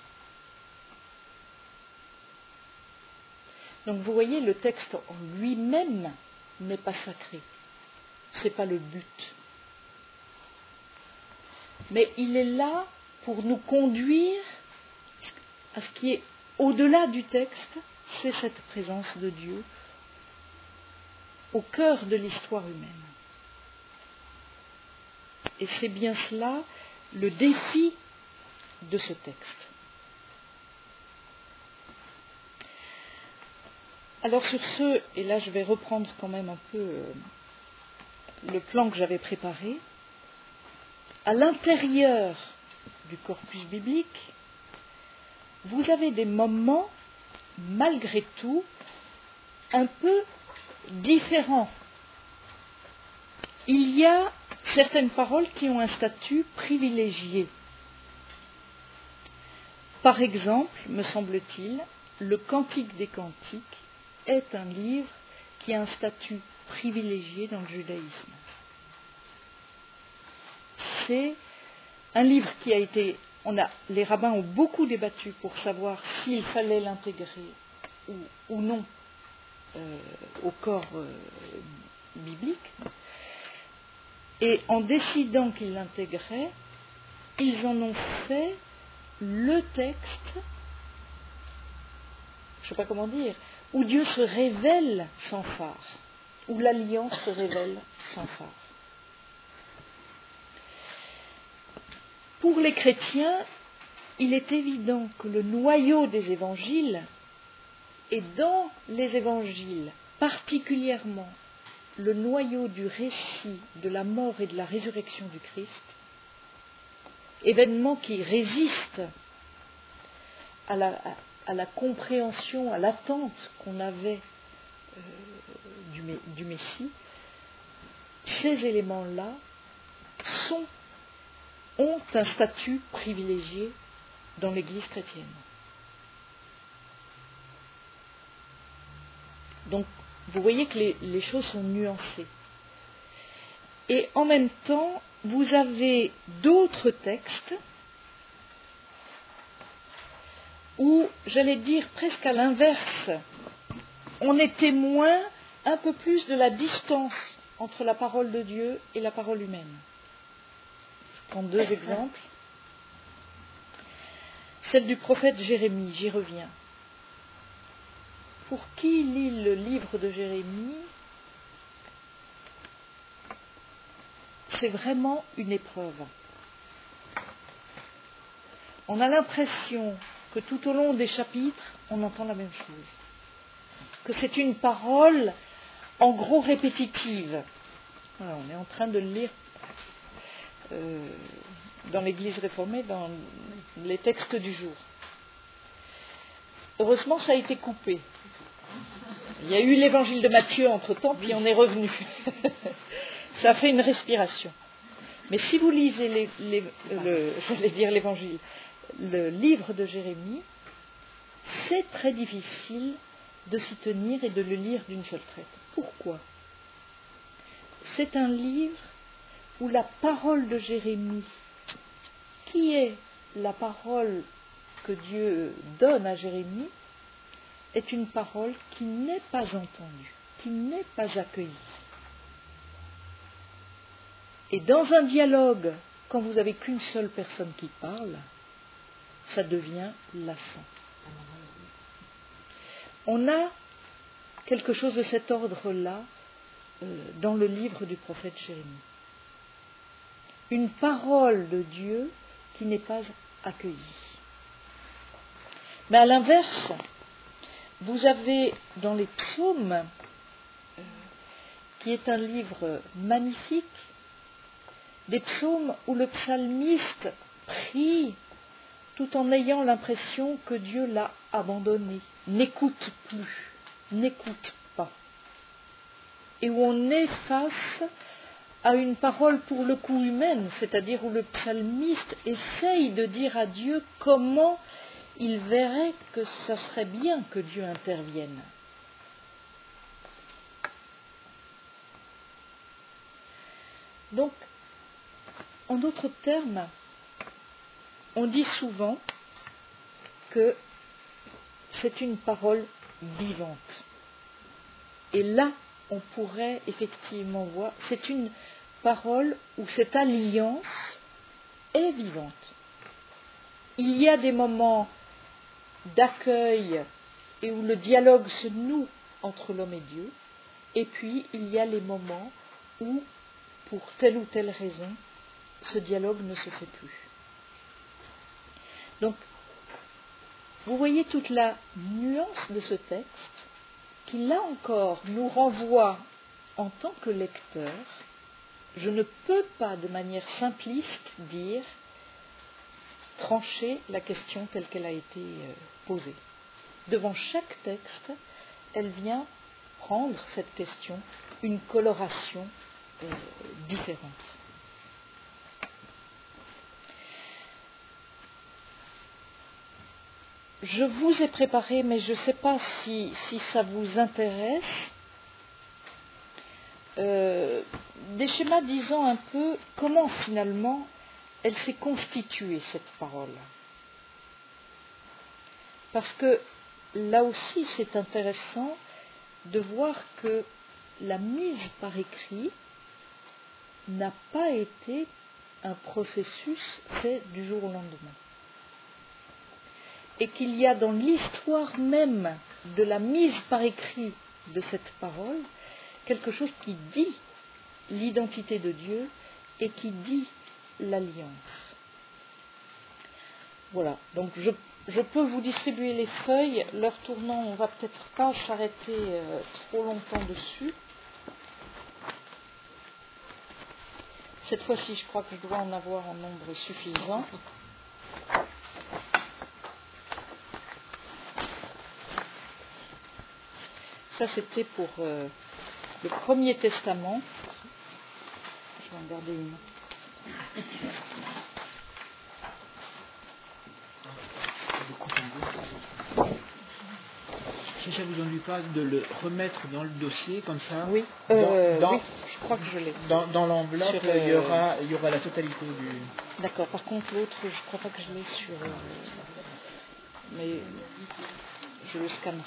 Donc vous voyez, le texte en lui-même n'est pas sacré, ce n'est pas le but. Mais il est là pour nous conduire à ce qui est au-delà du texte, c'est cette présence de Dieu au cœur de l'histoire humaine. Et c'est bien cela le défi de ce texte. Alors sur ce, et là je vais reprendre quand même un peu euh, le plan que j'avais préparé, à l'intérieur du corpus biblique, vous avez des moments, malgré tout, un peu différents. Il y a certaines paroles qui ont un statut privilégié. Par exemple, me semble-t-il, le Cantique des Cantiques est un livre qui a un statut privilégié dans le judaïsme. C'est un livre qui a été, on a, les rabbins ont beaucoup débattu pour savoir s'il fallait l'intégrer ou, ou non euh, au corps euh, biblique. Et en décidant qu'ils l'intégraient, ils en ont fait le texte, je ne sais pas comment dire, où Dieu se révèle sans phare, où l'alliance se révèle sans phare. Pour les chrétiens, il est évident que le noyau des évangiles, et dans les évangiles particulièrement le noyau du récit de la mort et de la résurrection du Christ, événement qui résiste à la, à la compréhension, à l'attente qu'on avait euh, du, du Messie, ces éléments-là sont, ont un statut privilégié dans l'Église chrétienne. Donc, vous voyez que les, les choses sont nuancées. Et en même temps, vous avez d'autres textes où, j'allais dire presque à l'inverse, on est témoin un peu plus de la distance entre la parole de Dieu et la parole humaine. Je prends deux exemples. Celle du prophète Jérémie, j'y reviens. Pour qui lit le livre de Jérémie, c'est vraiment une épreuve. On a l'impression que tout au long des chapitres, on entend la même chose. Que c'est une parole, en gros, répétitive. Voilà, on est en train de le lire euh, dans l'Église réformée, dans les textes du jour. Heureusement, ça a été coupé. Il y a eu l'évangile de Matthieu entre-temps, puis on est revenu. Ça a fait une respiration. Mais si vous lisez, les, les, le, je vais dire l'évangile, le livre de Jérémie, c'est très difficile de s'y tenir et de le lire d'une seule traite. Pourquoi ? C'est un livre où la parole de Jérémie, qui est la parole que Dieu donne à Jérémie, est une parole qui n'est pas entendue, qui n'est pas accueillie. Et dans un dialogue, quand vous n'avez qu'une seule personne qui parle, ça devient lassant. On a quelque chose de cet ordre-là euh, dans le livre du prophète Jérémie. Une parole de Dieu qui n'est pas accueillie. Mais à l'inverse, vous avez dans les psaumes, euh, qui est un livre magnifique, des psaumes où le psalmiste prie tout en ayant l'impression que Dieu l'a abandonné, n'écoute plus, n'écoute pas. Et où on est face à une parole pour le coup humaine, c'est-à-dire où le psalmiste essaye de dire à Dieu comment il verrait que ça serait bien que Dieu intervienne. Donc, en d'autres termes, on dit souvent que c'est une parole vivante. Et là, on pourrait effectivement voir, c'est une parole où cette alliance est vivante. Il y a des moments d'accueil et où le dialogue se noue entre l'homme et Dieu, et puis il y a les moments où, pour telle ou telle raison, ce dialogue ne se fait plus. Donc, vous voyez toute la nuance de ce texte qui, là encore, nous renvoie en tant que lecteur. Je ne peux pas, de manière simpliste, dire, trancher la question telle qu'elle a été posée. Devant chaque texte, elle vient prendre cette question une coloration euh, différente. Je vous ai préparé, mais je ne sais pas si, si ça vous intéresse, euh, des schémas disant un peu comment finalement elle s'est constituée, cette parole. Parce que là aussi c'est intéressant de voir que la mise par écrit n'a pas été un processus fait du jour au lendemain. Et qu'il y a dans l'histoire même de la mise par écrit de cette parole quelque chose qui dit l'identité de Dieu et qui dit l'alliance. Voilà, donc je, je peux vous distribuer les feuilles, leur tournant, on ne va peut-être pas s'arrêter euh, trop longtemps dessus. Cette fois-ci, je crois que je dois en avoir en nombre suffisant. Ça, c'était pour euh, le Premier Testament. Je vais en garder une. Si ça vous ennuie pas de le remettre dans le dossier comme ça. Oui, dans, euh, dans, oui je crois que je l'ai. Dans, dans l'enveloppe, sur, euh, il, y aura, il y aura la totalité du... D'accord, par contre l'autre, je ne crois pas que je l'ai sur... Euh, mais je le scannerai.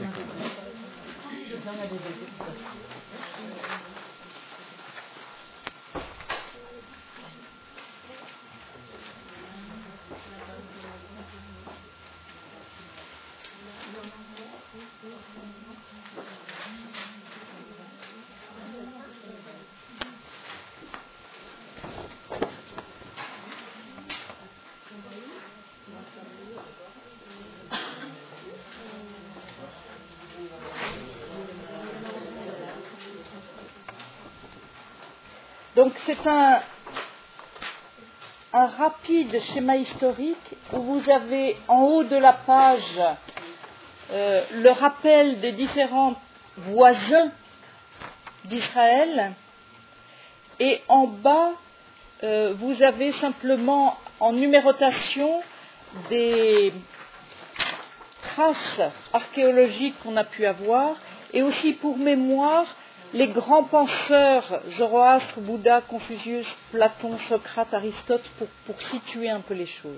Donc c'est un, un rapide schéma historique où vous avez en haut de la page euh, le rappel des différents voisins d'Israël et en bas euh, vous avez simplement en numérotation des traces archéologiques qu'on a pu avoir et aussi pour mémoire les grands penseurs, Zoroastre, Bouddha, Confucius, Platon, Socrate, Aristote, pour, pour situer un peu les choses.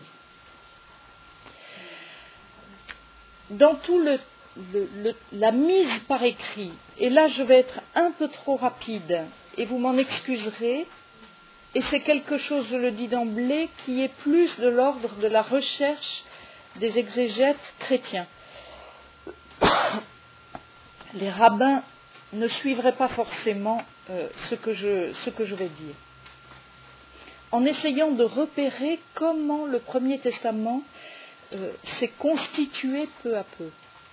Dans tout le, le, le, la mise par écrit, et là je vais être un peu trop rapide, et vous m'en excuserez, et c'est quelque chose, je le dis d'emblée, qui est plus de l'ordre de la recherche des exégètes chrétiens. Les rabbins ne suivrait pas forcément euh, ce, que je, ce que je vais dire. En essayant de repérer comment le Premier Testament euh, s'est constitué peu à peu.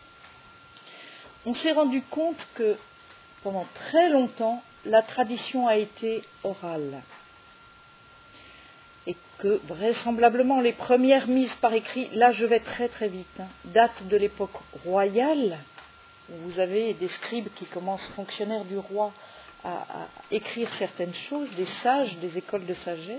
On s'est rendu compte que pendant très longtemps, la tradition a été orale. Et que vraisemblablement les premières mises par écrit, là je vais très très vite, hein, datent de l'époque royale. Vous avez des scribes qui commencent fonctionnaires du roi à, à écrire certaines choses, des sages, des écoles de sagesse.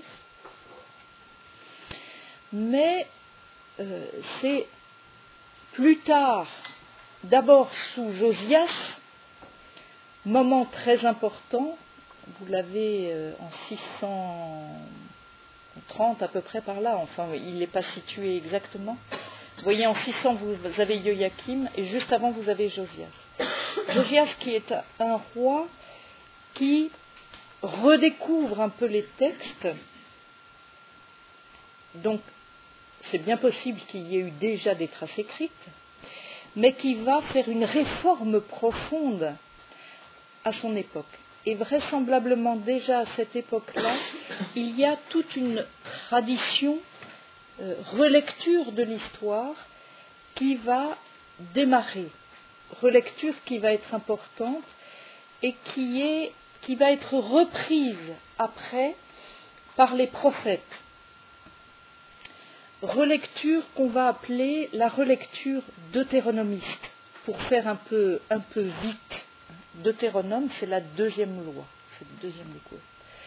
Mais euh, c'est plus tard, d'abord sous Josias, moment très important, vous l'avez euh, en six cent trente à peu près par là, enfin il n'est pas situé exactement. Vous voyez, en six cents, vous avez Joachim, et juste avant, vous avez Josias. Josias qui est un roi qui redécouvre un peu les textes. Donc, c'est bien possible qu'il y ait eu déjà des traces écrites, mais qui va faire une réforme profonde à son époque. et vraisemblablement déjà à cette époque-là, il y a toute une tradition, euh, relecture de l'histoire qui va démarrer, relecture qui va être importante et qui, est, qui va être reprise après par les prophètes. Relecture qu'on va appeler la relecture deutéronomiste, pour faire un peu, un peu vite. Deutéronome, c'est la deuxième loi, c'est le deuxième loi,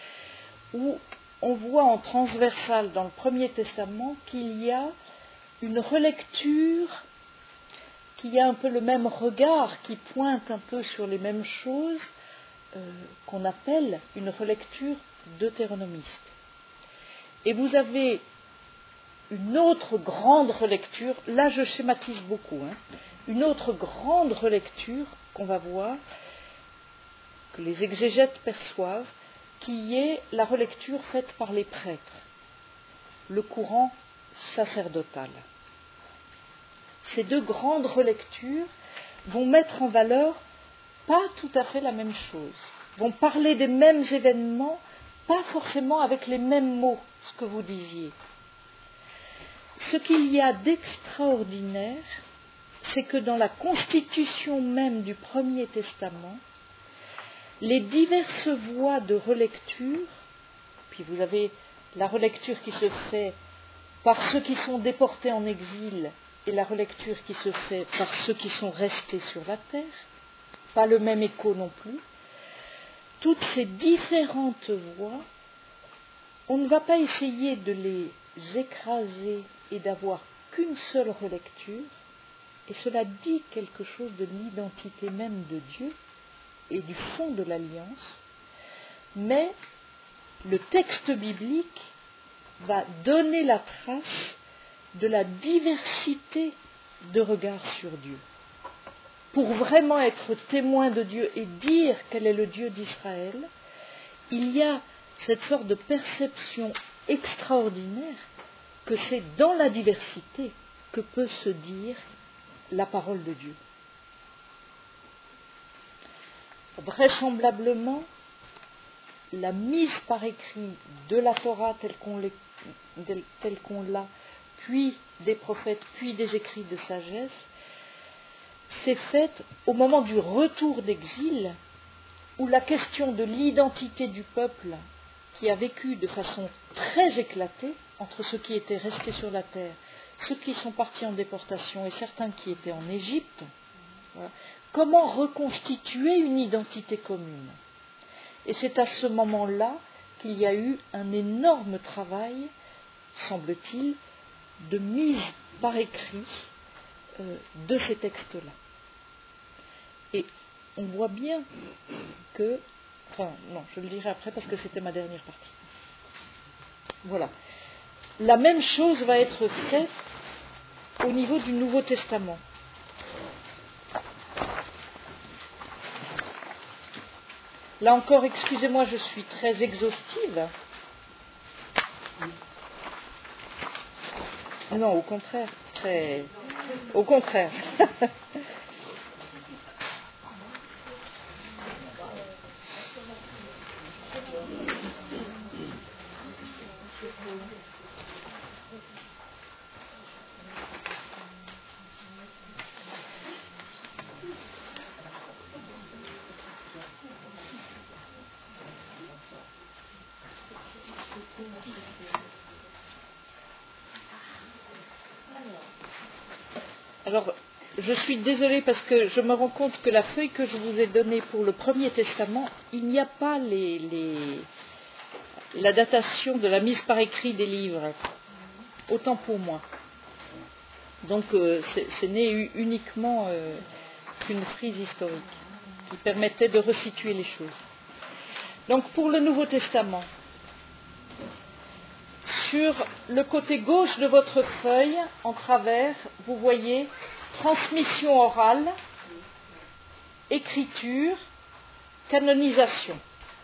où on voit en transversal dans le Premier Testament qu'il y a une relecture, qu'il y a un peu le même regard qui pointe un peu sur les mêmes choses, euh, qu'on appelle une relecture deutéronomiste. Et vous avez une autre grande relecture, là je schématise beaucoup, hein, une autre grande relecture qu'on va voir, que les exégètes perçoivent, qui est la relecture faite par les prêtres, le courant sacerdotal. Ces deux grandes relectures vont mettre en valeur pas tout à fait la même chose, vont parler des mêmes événements, pas forcément avec les mêmes mots, ce que vous disiez. Ce qu'il y a d'extraordinaire, c'est que dans la constitution même du Premier Testament, les diverses voies de relecture, puis vous avez la relecture qui se fait par ceux qui sont déportés en exil et la relecture qui se fait par ceux qui sont restés sur la terre, pas le même écho non plus, toutes ces différentes voies, on ne va pas essayer de les écraser et d'avoir qu'une seule relecture, et cela dit quelque chose de l'identité même de Dieu et du fond de l'alliance, mais le texte biblique va donner la trace de la diversité de regards sur Dieu. Pour vraiment être témoin de Dieu et dire quel est le Dieu d'Israël, il y a cette sorte de perception extraordinaire que c'est dans la diversité que peut se dire la parole de Dieu. Vraisemblablement, la mise par écrit de la Torah telle qu'on, telle qu'on l'a, puis des prophètes, puis des écrits de sagesse, s'est faite au moment du retour d'exil, où la question de l'identité du peuple, qui a vécu de façon très éclatée entre ceux qui étaient restés sur la terre, ceux qui sont partis en déportation et certains qui étaient en Égypte, voilà. Comment reconstituer une identité commune? Et c'est à ce moment-là qu'il y a eu un énorme travail, semble-t-il, de mise par écrit euh, de ces textes-là. Et on voit bien que, enfin non, je le dirai après parce que c'était ma dernière partie. Voilà. La même chose va être faite au niveau du Nouveau Testament. Là encore, excusez-moi, je suis très exhaustive. Non, au contraire, très... Au contraire. Alors, je suis désolée parce que je me rends compte que la feuille que je vous ai donnée pour le Premier Testament, il n'y a pas les, les, la datation de la mise par écrit des livres. Autant pour moi. Donc, euh, ce n'est uniquement euh, qu'une frise historique qui permettait de resituer les choses. Donc, pour le Nouveau Testament, sur le côté gauche de votre feuille, en travers, vous voyez transmission orale, écriture, canonisation.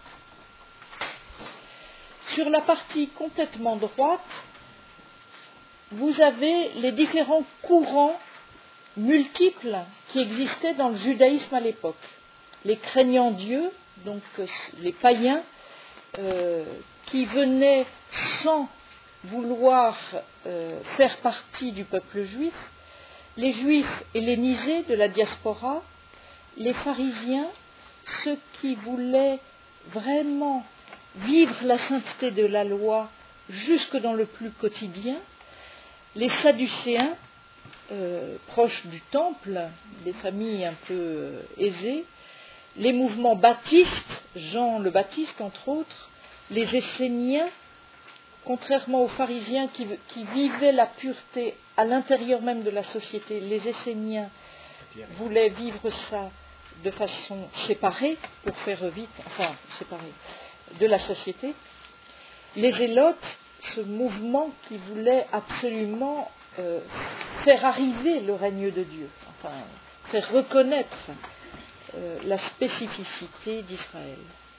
Sur la partie complètement droite, vous avez les différents courants multiples qui existaient dans le judaïsme à l'époque. Les craignant Dieu, donc euh, les païens euh, qui venaient sans vouloir euh, faire partie du peuple juif, les juifs hellénisés de la diaspora, les pharisiens, ceux qui voulaient vraiment vivre la sainteté de la loi jusque dans le plus quotidien, les sadducéens, euh, proches du temple, des familles un peu euh, aisées, les mouvements baptistes, Jean le Baptiste entre autres, les Esséniens, contrairement aux pharisiens qui, qui vivaient la pureté à l'intérieur même de la société, les Esséniens voulaient vivre ça de façon séparée, pour faire vite, enfin séparée, de la société. Les Zélotes, ce mouvement qui voulait absolument euh, faire arriver le règne de Dieu, enfin faire reconnaître euh, la spécificité d'Israël.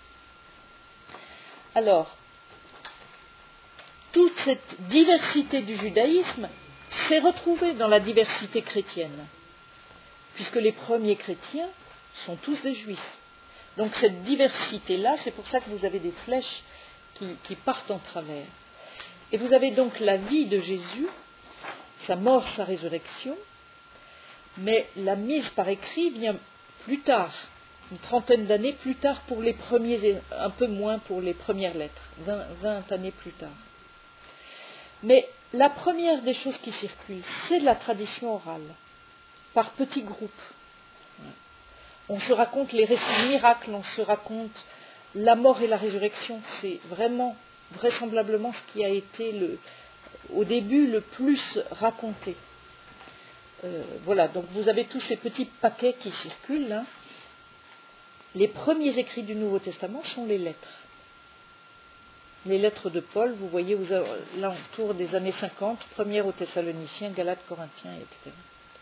Alors, toute cette diversité du judaïsme s'est retrouvée dans la diversité chrétienne, puisque les premiers chrétiens sont tous des juifs. Donc cette diversité-là, c'est pour ça que vous avez des flèches qui, qui partent en travers. Et vous avez donc la vie de Jésus, sa mort, sa résurrection, mais la mise par écrit vient plus tard, une trentaine d'années plus tard pour les premiers, un peu moins pour les premières lettres, vingt, vingt années plus tard. Mais la première des choses qui circulent, c'est la tradition orale, par petits groupes. On se raconte les récits de miracles, on se raconte la mort et la résurrection, c'est vraiment, vraisemblablement, ce qui a été le, au début le plus raconté. Euh, voilà, donc vous avez tous ces petits paquets qui circulent. Hein. Les premiers écrits du Nouveau Testament sont les lettres. Les lettres de Paul, vous voyez, aux alentours des années cinquante, première aux Thessaloniciens, Galates, Corinthiens, et cetera.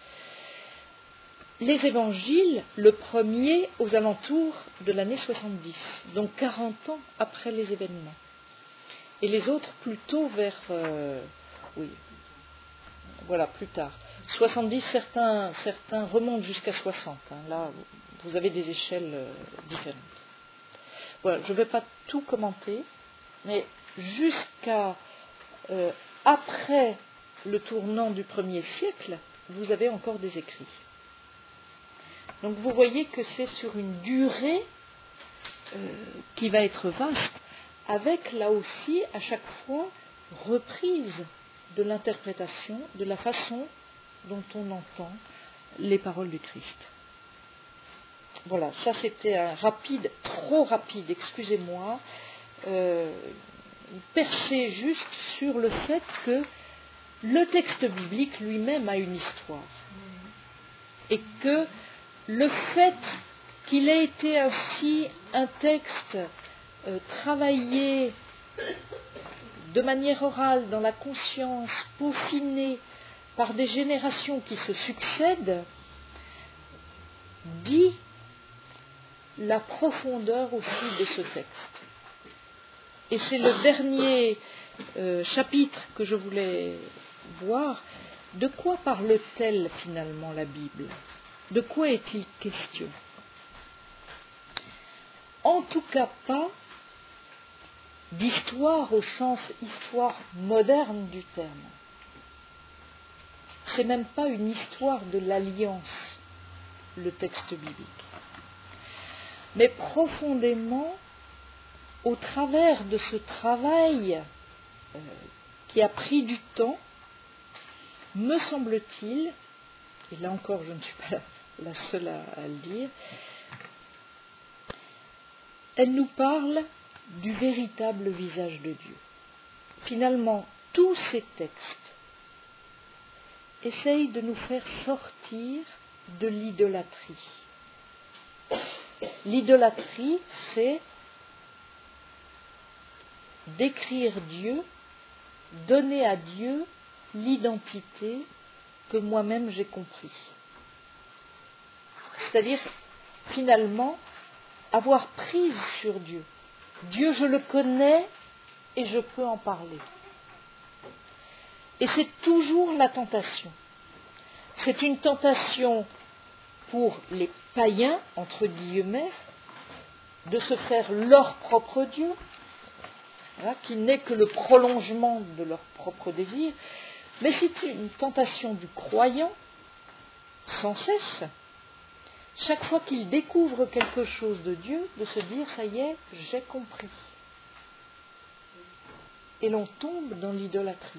Les évangiles, le premier aux alentours de l'année soixante-dix, donc quarante ans après les événements. Et les autres plutôt vers, euh, oui, voilà, plus tard. soixante-dix, certains, certains remontent jusqu'à soixante. Hein. Là, vous avez des échelles euh, différentes. Voilà, je ne vais pas tout commenter, mais jusqu'à euh, après le tournant du premier siècle, vous avez encore des écrits. Donc vous voyez que c'est sur une durée euh, qui va être vaste, avec là aussi à chaque fois reprise de l'interprétation, de la façon dont on entend les paroles du Christ. Voilà, ça c'était un rapide, trop rapide, excusez-moi, euh, percer juste sur le fait que le texte biblique lui-même a une histoire. Et que le fait qu'il ait été aussi un texte euh, travaillé de manière orale dans la conscience, peaufiné par des générations qui se succèdent, dit la profondeur aussi de ce texte. Et c'est le dernier euh, chapitre que je voulais voir. De quoi parle-t-elle finalement la Bible ? De quoi est-il question ? En tout cas pas d'histoire au sens histoire moderne du terme. C'est même pas une histoire de l'alliance, le texte biblique. Mais profondément, au travers de ce travail euh, qui a pris du temps, me semble-t-il, et là encore je ne suis pas la, la seule à, à le dire, elle nous parle du véritable visage de Dieu. Finalement, tous ces textes essayent de nous faire sortir de l'idolâtrie. L'idolâtrie, c'est décrire Dieu, donner à Dieu l'identité que moi-même j'ai compris. C'est-à-dire, finalement, avoir prise sur Dieu. Dieu, je le connais et je peux en parler. Et c'est toujours la tentation. C'est une tentation pour les païens, entre guillemets, de se faire leur propre Dieu, voilà, qui n'est que le prolongement de leur propre désir, mais c'est une tentation du croyant, sans cesse, chaque fois qu'il découvre quelque chose de Dieu, de se dire, ça y est, j'ai compris. Et l'on tombe dans l'idolâtrie.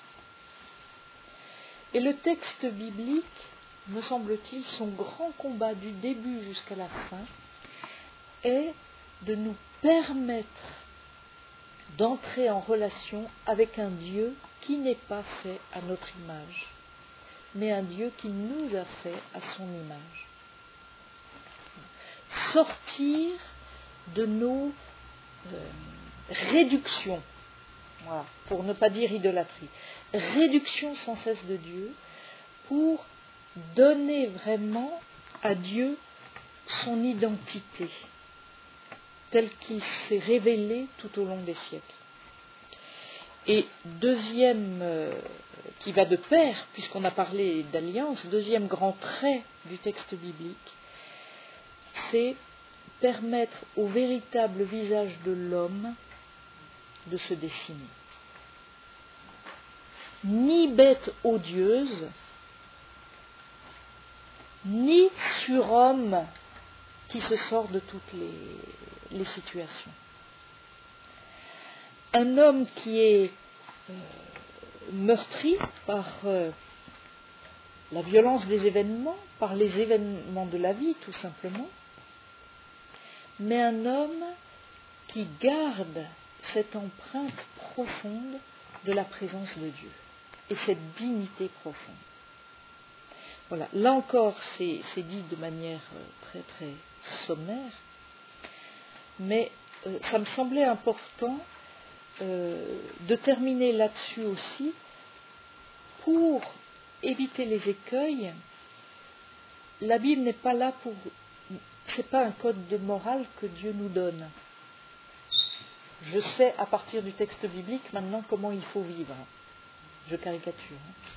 Et le texte biblique, me semble-t-il, son grand combat du début jusqu'à la fin, est de nous permettre d'entrer en relation avec un Dieu qui n'est pas fait à notre image, mais un Dieu qui nous a fait à son image. Sortir de nos euh, réductions, voilà, pour ne pas dire idolâtrie, réduction sans cesse de Dieu, pour donner vraiment à Dieu son identité, telle qu'il s'est révélé tout au long des siècles. Et deuxième, euh, qui va de pair, puisqu'on a parlé d'alliance, deuxième grand trait du texte biblique, c'est permettre au véritable visage de l'homme de se dessiner. Ni bête odieuse, ni surhomme qui se sort de toutes les, les situations. Un homme qui est euh, meurtri par euh, la violence des événements, par les événements de la vie tout simplement, mais un homme qui garde cette empreinte profonde de la présence de Dieu et cette dignité profonde. Voilà, là encore c'est, c'est dit de manière très très sommaire, mais euh, ça me semblait important euh, de terminer là-dessus aussi pour éviter les écueils. La Bible n'est pas là pour... c'est pas un code de morale que Dieu nous donne. Je sais à partir du texte biblique maintenant comment il faut vivre. Je caricature.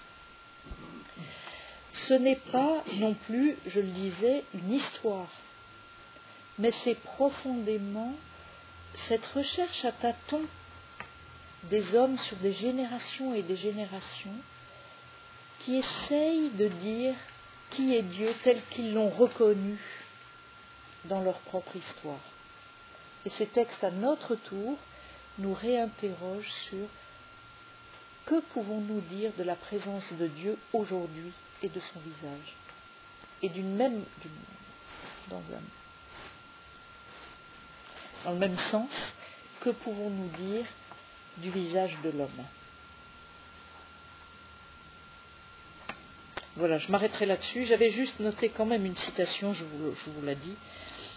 Ce n'est pas non plus, je le disais, une histoire, mais c'est profondément cette recherche à tâtons des hommes sur des générations et des générations qui essayent de dire qui est Dieu tel qu'ils l'ont reconnu dans leur propre histoire. Et ces textes, à notre tour, nous réinterrogent sur que pouvons-nous dire de la présence de Dieu aujourd'hui et de son visage. Et d'une même, d'une, dans, un, dans le même sens, que pouvons-nous dire du visage de l'homme. Voilà, je m'arrêterai là-dessus. J'avais juste noté quand même une citation, je vous, je vous l'ai dit.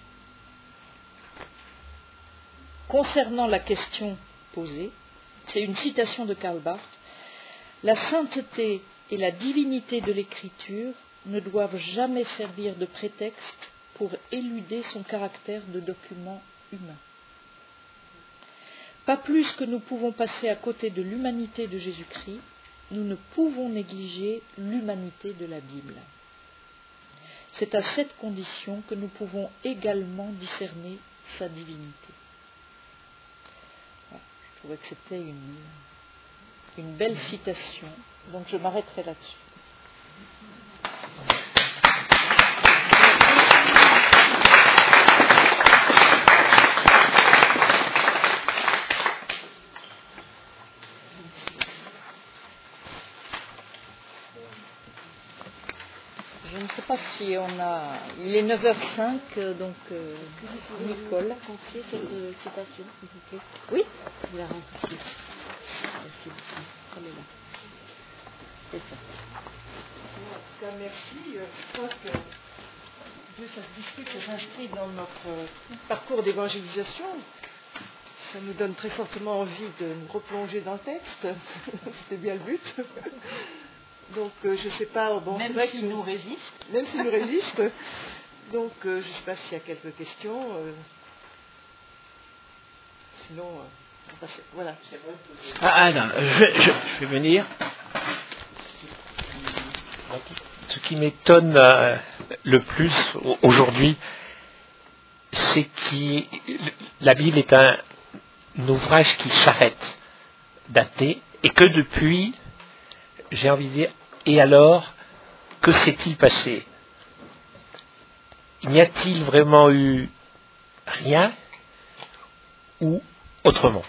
Concernant la question posée, c'est une citation de Karl Barth. La sainteté et la divinité de l'écriture ne doivent jamais servir de prétexte pour éluder son caractère de document humain. Pas plus que nous pouvons passer à côté de l'humanité de Jésus-Christ, nous ne pouvons négliger l'humanité de la Bible. C'est à cette condition que nous pouvons également discerner sa divinité. Voilà, je trouvais que c'était une, une belle citation, donc je m'arrêterai là-dessus. Je ne sais pas si on a... Il est neuf heures cinq, donc euh, Nicole. Confier cette citation, s'il vous plaît. Oui. Je la rends tout de suite. Elle est là. C'est ça. En tout cas, merci. Je crois que Dieu s'est très inscrit dans notre parcours d'évangélisation. Ça nous donne très fortement envie de nous replonger dans le texte. C'était bien le but. Donc, euh, je ne sais pas... Bon, même s'il nous résiste. Même s'il nous résiste. Donc, euh, je ne sais pas s'il y a quelques questions. Euh, sinon, euh, on va passer. Voilà. Ah, ah non, je, je, je vais venir. Ce qui m'étonne euh, le plus aujourd'hui, c'est que la Bible est un, un ouvrage qui s'arrête, daté, et que depuis, j'ai envie de dire, et alors, que s'est-il passé? N'y a-t-il vraiment eu rien ou autrement?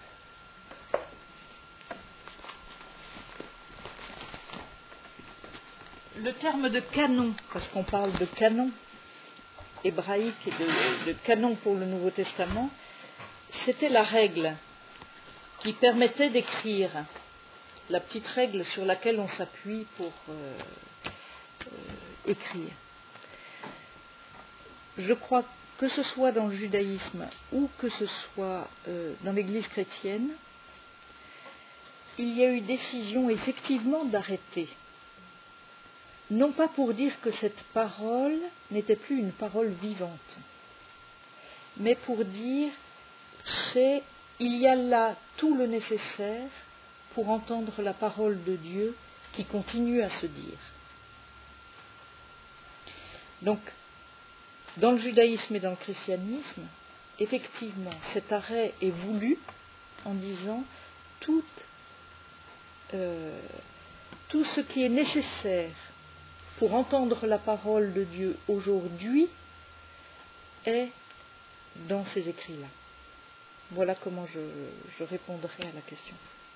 Le terme de canon, parce qu'on parle de canon hébraïque et de, de canon pour le Nouveau Testament, c'était la règle qui permettait d'écrire, la petite règle sur laquelle on s'appuie pour euh, euh, écrire. Je crois que ce soit dans le judaïsme ou que ce soit euh, dans l'Église chrétienne, il y a eu décision effectivement d'arrêter. Non pas pour dire que cette parole n'était plus une parole vivante, mais pour dire c'est il y a là tout le nécessaire pour entendre la parole de Dieu qui continue à se dire. Donc, dans le judaïsme et dans le christianisme, effectivement, cet arrêt est voulu en disant tout, euh, tout ce qui est nécessaire pour entendre la parole de Dieu aujourd'hui est dans ces écrits-là. Voilà comment je, je répondrai à la question.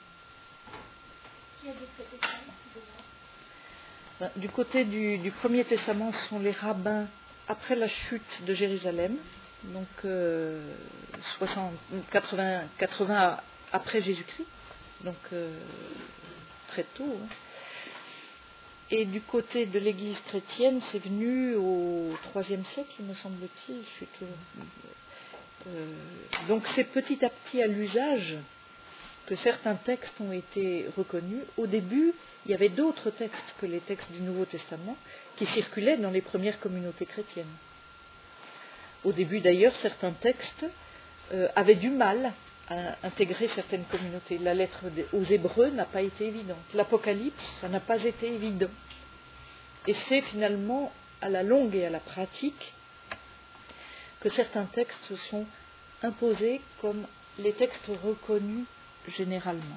Du côté du, du Premier Testament, ce sont les rabbins après la chute de Jérusalem, donc euh, soixante, quatre-vingts, quatre-vingts après Jésus-Christ, donc euh, très tôt. Hein. Et du côté de l'Église chrétienne, c'est venu au troisième siècle, me semble-t-il. Je suis toujours... euh, donc c'est petit à petit à l'usage que certains textes ont été reconnus. Au début, il y avait d'autres textes que les textes du Nouveau Testament qui circulaient dans les premières communautés chrétiennes. Au début, d'ailleurs, certains textes euh, avaient du mal à intégrer certaines communautés. La lettre aux Hébreux n'a pas été évidente. L'Apocalypse, ça n'a pas été évident. Et c'est finalement à la longue et à la pratique que certains textes se sont imposés comme les textes reconnus généralement.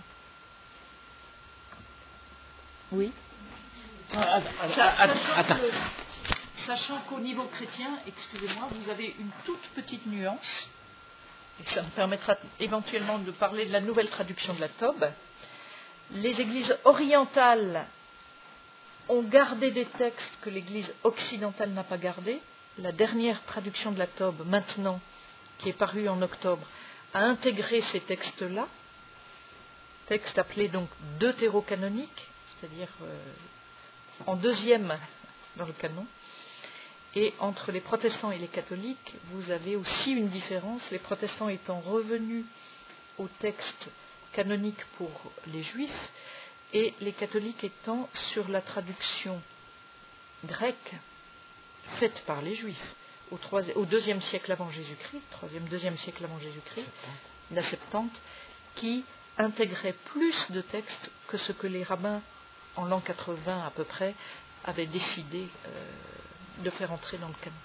Oui. Attends, attends. Sachant qu'au niveau chrétien, excusez-moi, vous avez une toute petite nuance, et ça me permettra éventuellement de parler de la nouvelle traduction de la Tobe. Les églises orientales ont gardé des textes que l'église occidentale n'a pas gardés. La dernière traduction de la Tobe, maintenant, qui est parue en octobre, a intégré ces textes-là, textes appelés donc deutérocanoniques, c'est-à-dire euh, en deuxième dans le canon. Et entre les protestants et les catholiques, vous avez aussi une différence, les protestants étant revenus au texte canonique pour les juifs, et les catholiques étant sur la traduction grecque faite par les juifs au, troisième, au deuxième siècle avant Jésus-Christ, troisième, deuxième siècle avant Jésus-Christ, la Septante, qui intégrait plus de textes que ce que les rabbins en l'an quatre-vingts à peu près avaient décidé euh, de faire entrer dans le canon.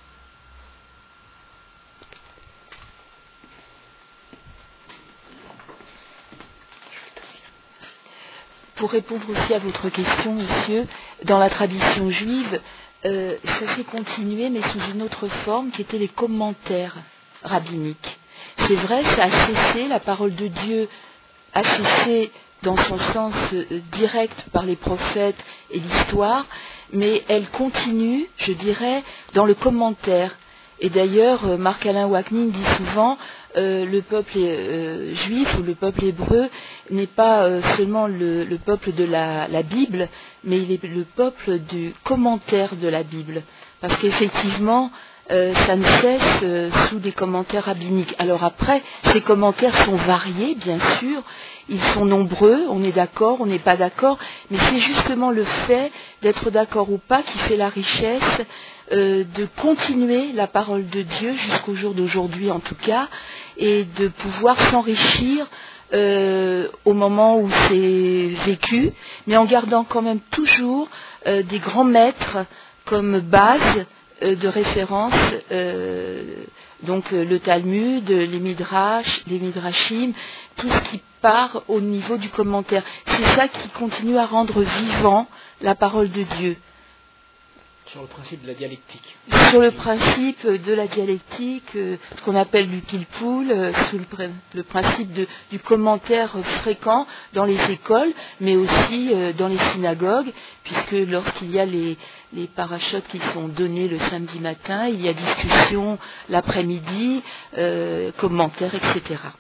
Pour répondre aussi à votre question, monsieur, dans la tradition juive, euh, ça s'est continué, mais sous une autre forme, qui était les commentaires rabbiniques. C'est vrai, ça a cessé, la parole de Dieu a cessé dans son sens euh, direct par les prophètes et l'histoire, mais elle continue, je dirais, dans le commentaire. Et d'ailleurs, euh, Marc-Alain Ouaknin dit souvent, euh, le peuple euh, juif ou le peuple hébreu n'est pas euh, seulement le, le peuple de la, la Bible, mais il est le peuple du commentaire de la Bible. Parce qu'effectivement, euh, ça ne cesse euh, sous des commentaires rabbiniques. Alors après, ces commentaires sont variés, bien sûr, ils sont nombreux, on est d'accord, on n'est pas d'accord, mais c'est justement le fait d'être d'accord ou pas qui fait la richesse euh, de continuer la parole de Dieu jusqu'au jour d'aujourd'hui en tout cas, et de pouvoir s'enrichir euh, au moment où c'est vécu, mais en gardant quand même toujours euh, des grands maîtres comme base euh, de référence, euh, donc euh, le Talmud, les Midrash, les Midrashim, tout ce qui part au niveau du commentaire. C'est ça qui continue à rendre vivant la parole de Dieu. Sur le principe de la dialectique. Sur le principe de la dialectique, euh, ce qu'on appelle du pilpoul, euh, sous le, pr- le principe de, du commentaire euh, fréquent dans les écoles, mais aussi euh, dans les synagogues, puisque lorsqu'il y a les, les parachutes qui sont donnés le samedi matin, il y a discussion l'après-midi, euh, commentaires, et cetera.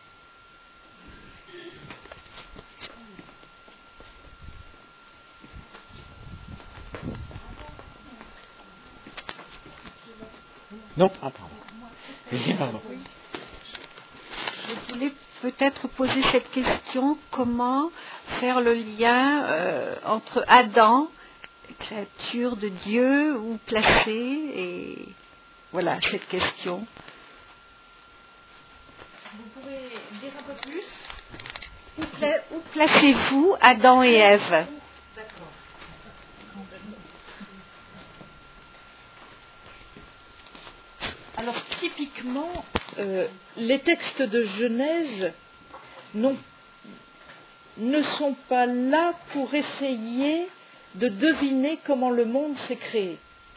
Non, ah, pardon. Oui, pardon. Je voulais peut-être poser cette question, comment faire le lien euh, entre Adam, créature de Dieu, où placer, et voilà cette question. Vous pouvez dire un peu plus? Où, pla- où placez-vous Adam et Ève? D'accord. Alors typiquement, euh, les textes de Genèse non, ne sont pas là pour essayer de deviner comment le monde s'est créé.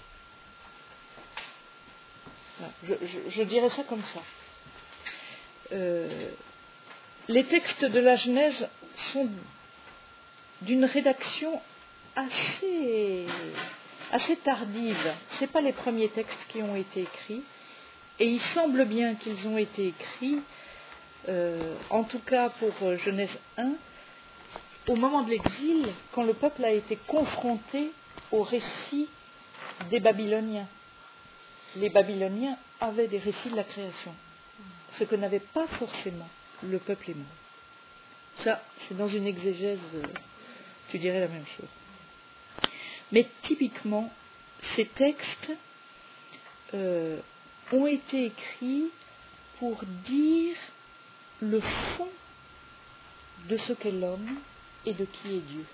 Je, je, je dirais ça comme ça. Euh, les textes de la Genèse sont d'une rédaction assez, assez tardive. Ce n'est pas les premiers textes qui ont été écrits. Et il semble bien qu'ils ont été écrits, euh, en tout cas pour euh, Genèse un, au moment de l'exil, quand le peuple a été confronté au récit des Babyloniens. Les Babyloniens avaient des récits de la création, ce que n'avait pas forcément le peuple hébreu. Ça, c'est dans une exégèse, euh, tu dirais la même chose. Mais typiquement, ces textes euh, ont été écrits pour dire le fond de ce qu'est l'homme et de qui est Dieu.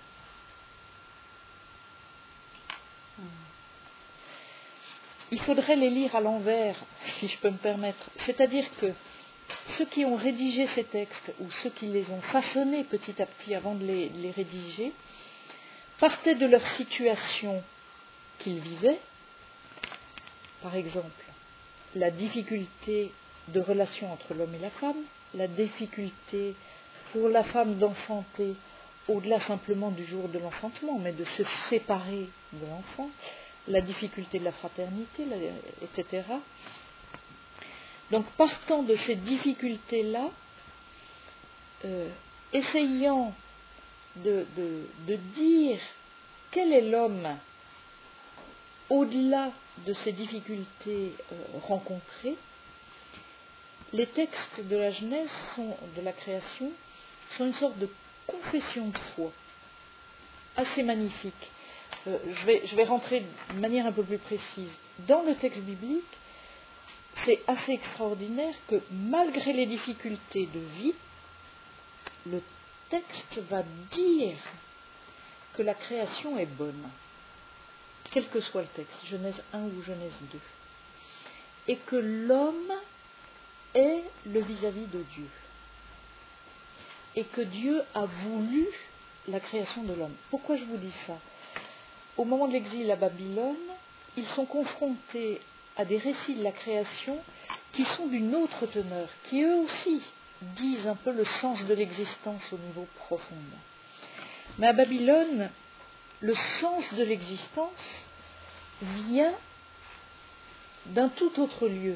Il faudrait les lire à l'envers, si je peux me permettre. C'est-à-dire que ceux qui ont rédigé ces textes, ou ceux qui les ont façonnés petit à petit avant de les, de les rédiger, partaient de leur situation qu'ils vivaient. Par exemple, la difficulté de relation entre l'homme et la femme, la difficulté pour la femme d'enfanter au-delà simplement du jour de l'enfantement, mais de se séparer de l'enfant, la difficulté de la fraternité, et cetera. Donc partant de ces difficultés-là, euh, essayant de, de, de dire quel est l'homme au-delà de ces difficultés euh, rencontrées, les textes de la Genèse, sont, de la création, sont une sorte de confession de foi, assez magnifique. Euh, je, vais, je vais rentrer de manière un peu plus précise. Dans le texte biblique, c'est assez extraordinaire que malgré les difficultés de vie, le texte va dire que la création est bonne, quel que soit le texte, Genèse un ou Genèse deux, et que l'homme est le vis-à-vis de Dieu, et que Dieu a voulu la création de l'homme. Pourquoi je vous dis ça? Au moment de l'exil à Babylone, ils sont confrontés à des récits de la création qui sont d'une autre teneur, qui eux aussi disent un peu le sens de l'existence au niveau profond. Mais à Babylone, le sens de l'existence vient d'un tout autre lieu.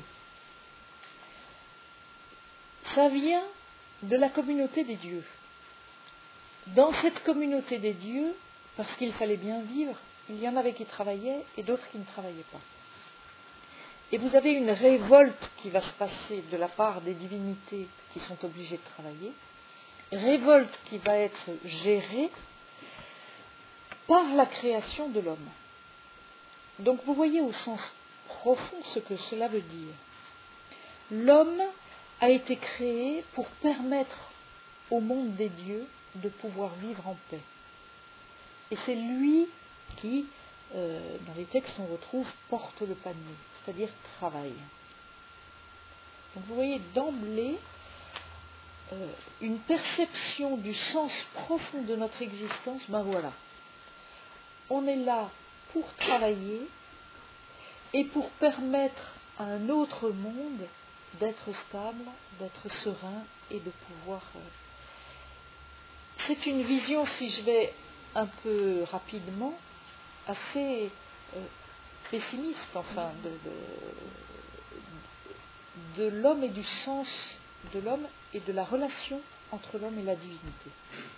Ça vient de la communauté des dieux. Dans cette communauté des dieux, parce qu'il fallait bien vivre, il y en avait qui travaillaient et d'autres qui ne travaillaient pas. Et vous avez une révolte qui va se passer de la part des divinités qui sont obligées de travailler, révolte qui va être gérée par la création de l'homme. Donc vous voyez au sens profond ce que cela veut dire. L'homme a été créé pour permettre au monde des dieux de pouvoir vivre en paix. Et c'est lui qui, euh, dans les les textes, on retrouve porte le panier, c'est-à-dire travail. Donc vous voyez d'emblée euh, une perception du sens profond de notre existence. Ben voilà, on est là pour travailler et pour permettre à un autre monde d'être stable, d'être serein et de pouvoir... Euh... C'est une vision, si je vais un peu rapidement, assez euh, pessimiste, enfin, de, de, de l'homme et du sens de l'homme et de la relation entre l'homme et la divinité.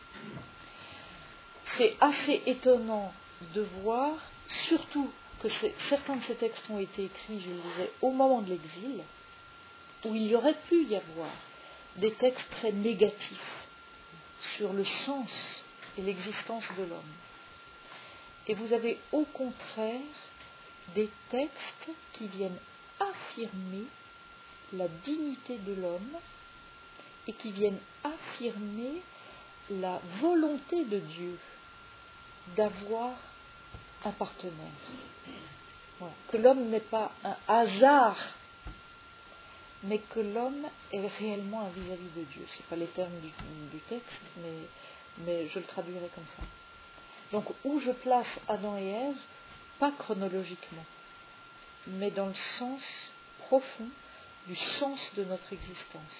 C'est assez étonnant de voir, surtout que certains de ces textes ont été écrits, je le disais, au moment de l'exil, où il y aurait pu y avoir des textes très négatifs sur le sens et l'existence de l'homme. Et vous avez au contraire des textes qui viennent affirmer la dignité de l'homme et qui viennent affirmer la volonté de Dieu d'avoir un partenaire. Voilà. Que l'homme n'est pas un hasard, mais que l'homme est réellement un vis-à-vis de Dieu. Ce n'est pas les termes du, du texte, mais, mais je le traduirai comme ça. Donc, où je place Adam et Ève, pas chronologiquement, mais dans le sens profond du sens de notre existence.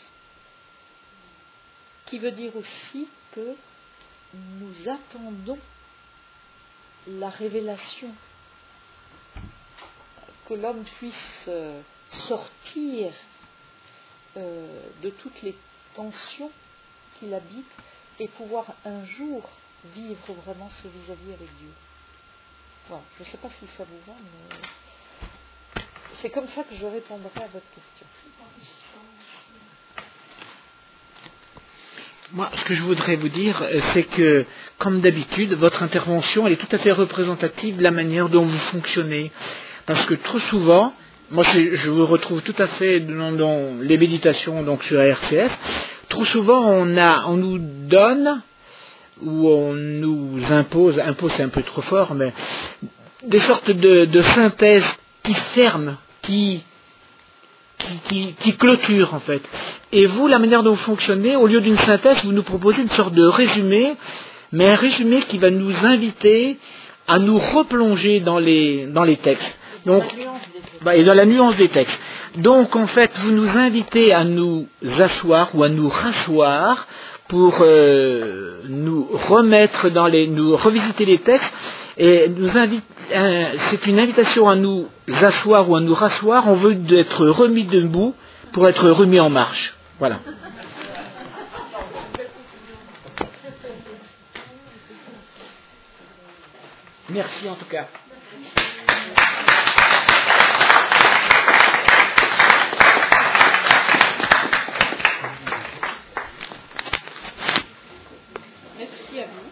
Qui veut dire aussi que nous attendons la révélation, que l'homme puisse euh, sortir euh, de toutes les tensions qu'il habite et pouvoir un jour vivre vraiment ce vis-à-vis avec Dieu. Voilà. Je ne sais pas si ça vous va, mais c'est comme ça que je répondrai à votre question. Moi, ce que je voudrais vous dire, c'est que, comme d'habitude, votre intervention, elle est tout à fait représentative de la manière dont vous fonctionnez. Parce que trop souvent, moi je vous retrouve tout à fait dans, dans les méditations donc sur R C F, trop souvent on, a, on nous donne, ou on nous impose, impose c'est un peu trop fort, mais des sortes de, de synthèses qui ferment, qui... Qui, qui, qui clôture en fait. Et vous, la manière dont vous fonctionnez, au lieu d'une synthèse, vous nous proposez une sorte de résumé, mais un résumé qui va nous inviter à nous replonger dans les, dans les textes. Donc, bah, et dans la nuance des textes. Donc en fait, vous nous invitez à nous asseoir ou à nous rasseoir pour euh, nous remettre dans les, nous revisiter les textes. Et nous invite, euh, c'est une invitation à nous asseoir ou à nous rasseoir. On veut être remis debout pour être remis en marche. Voilà. Merci en tout cas. Merci à vous.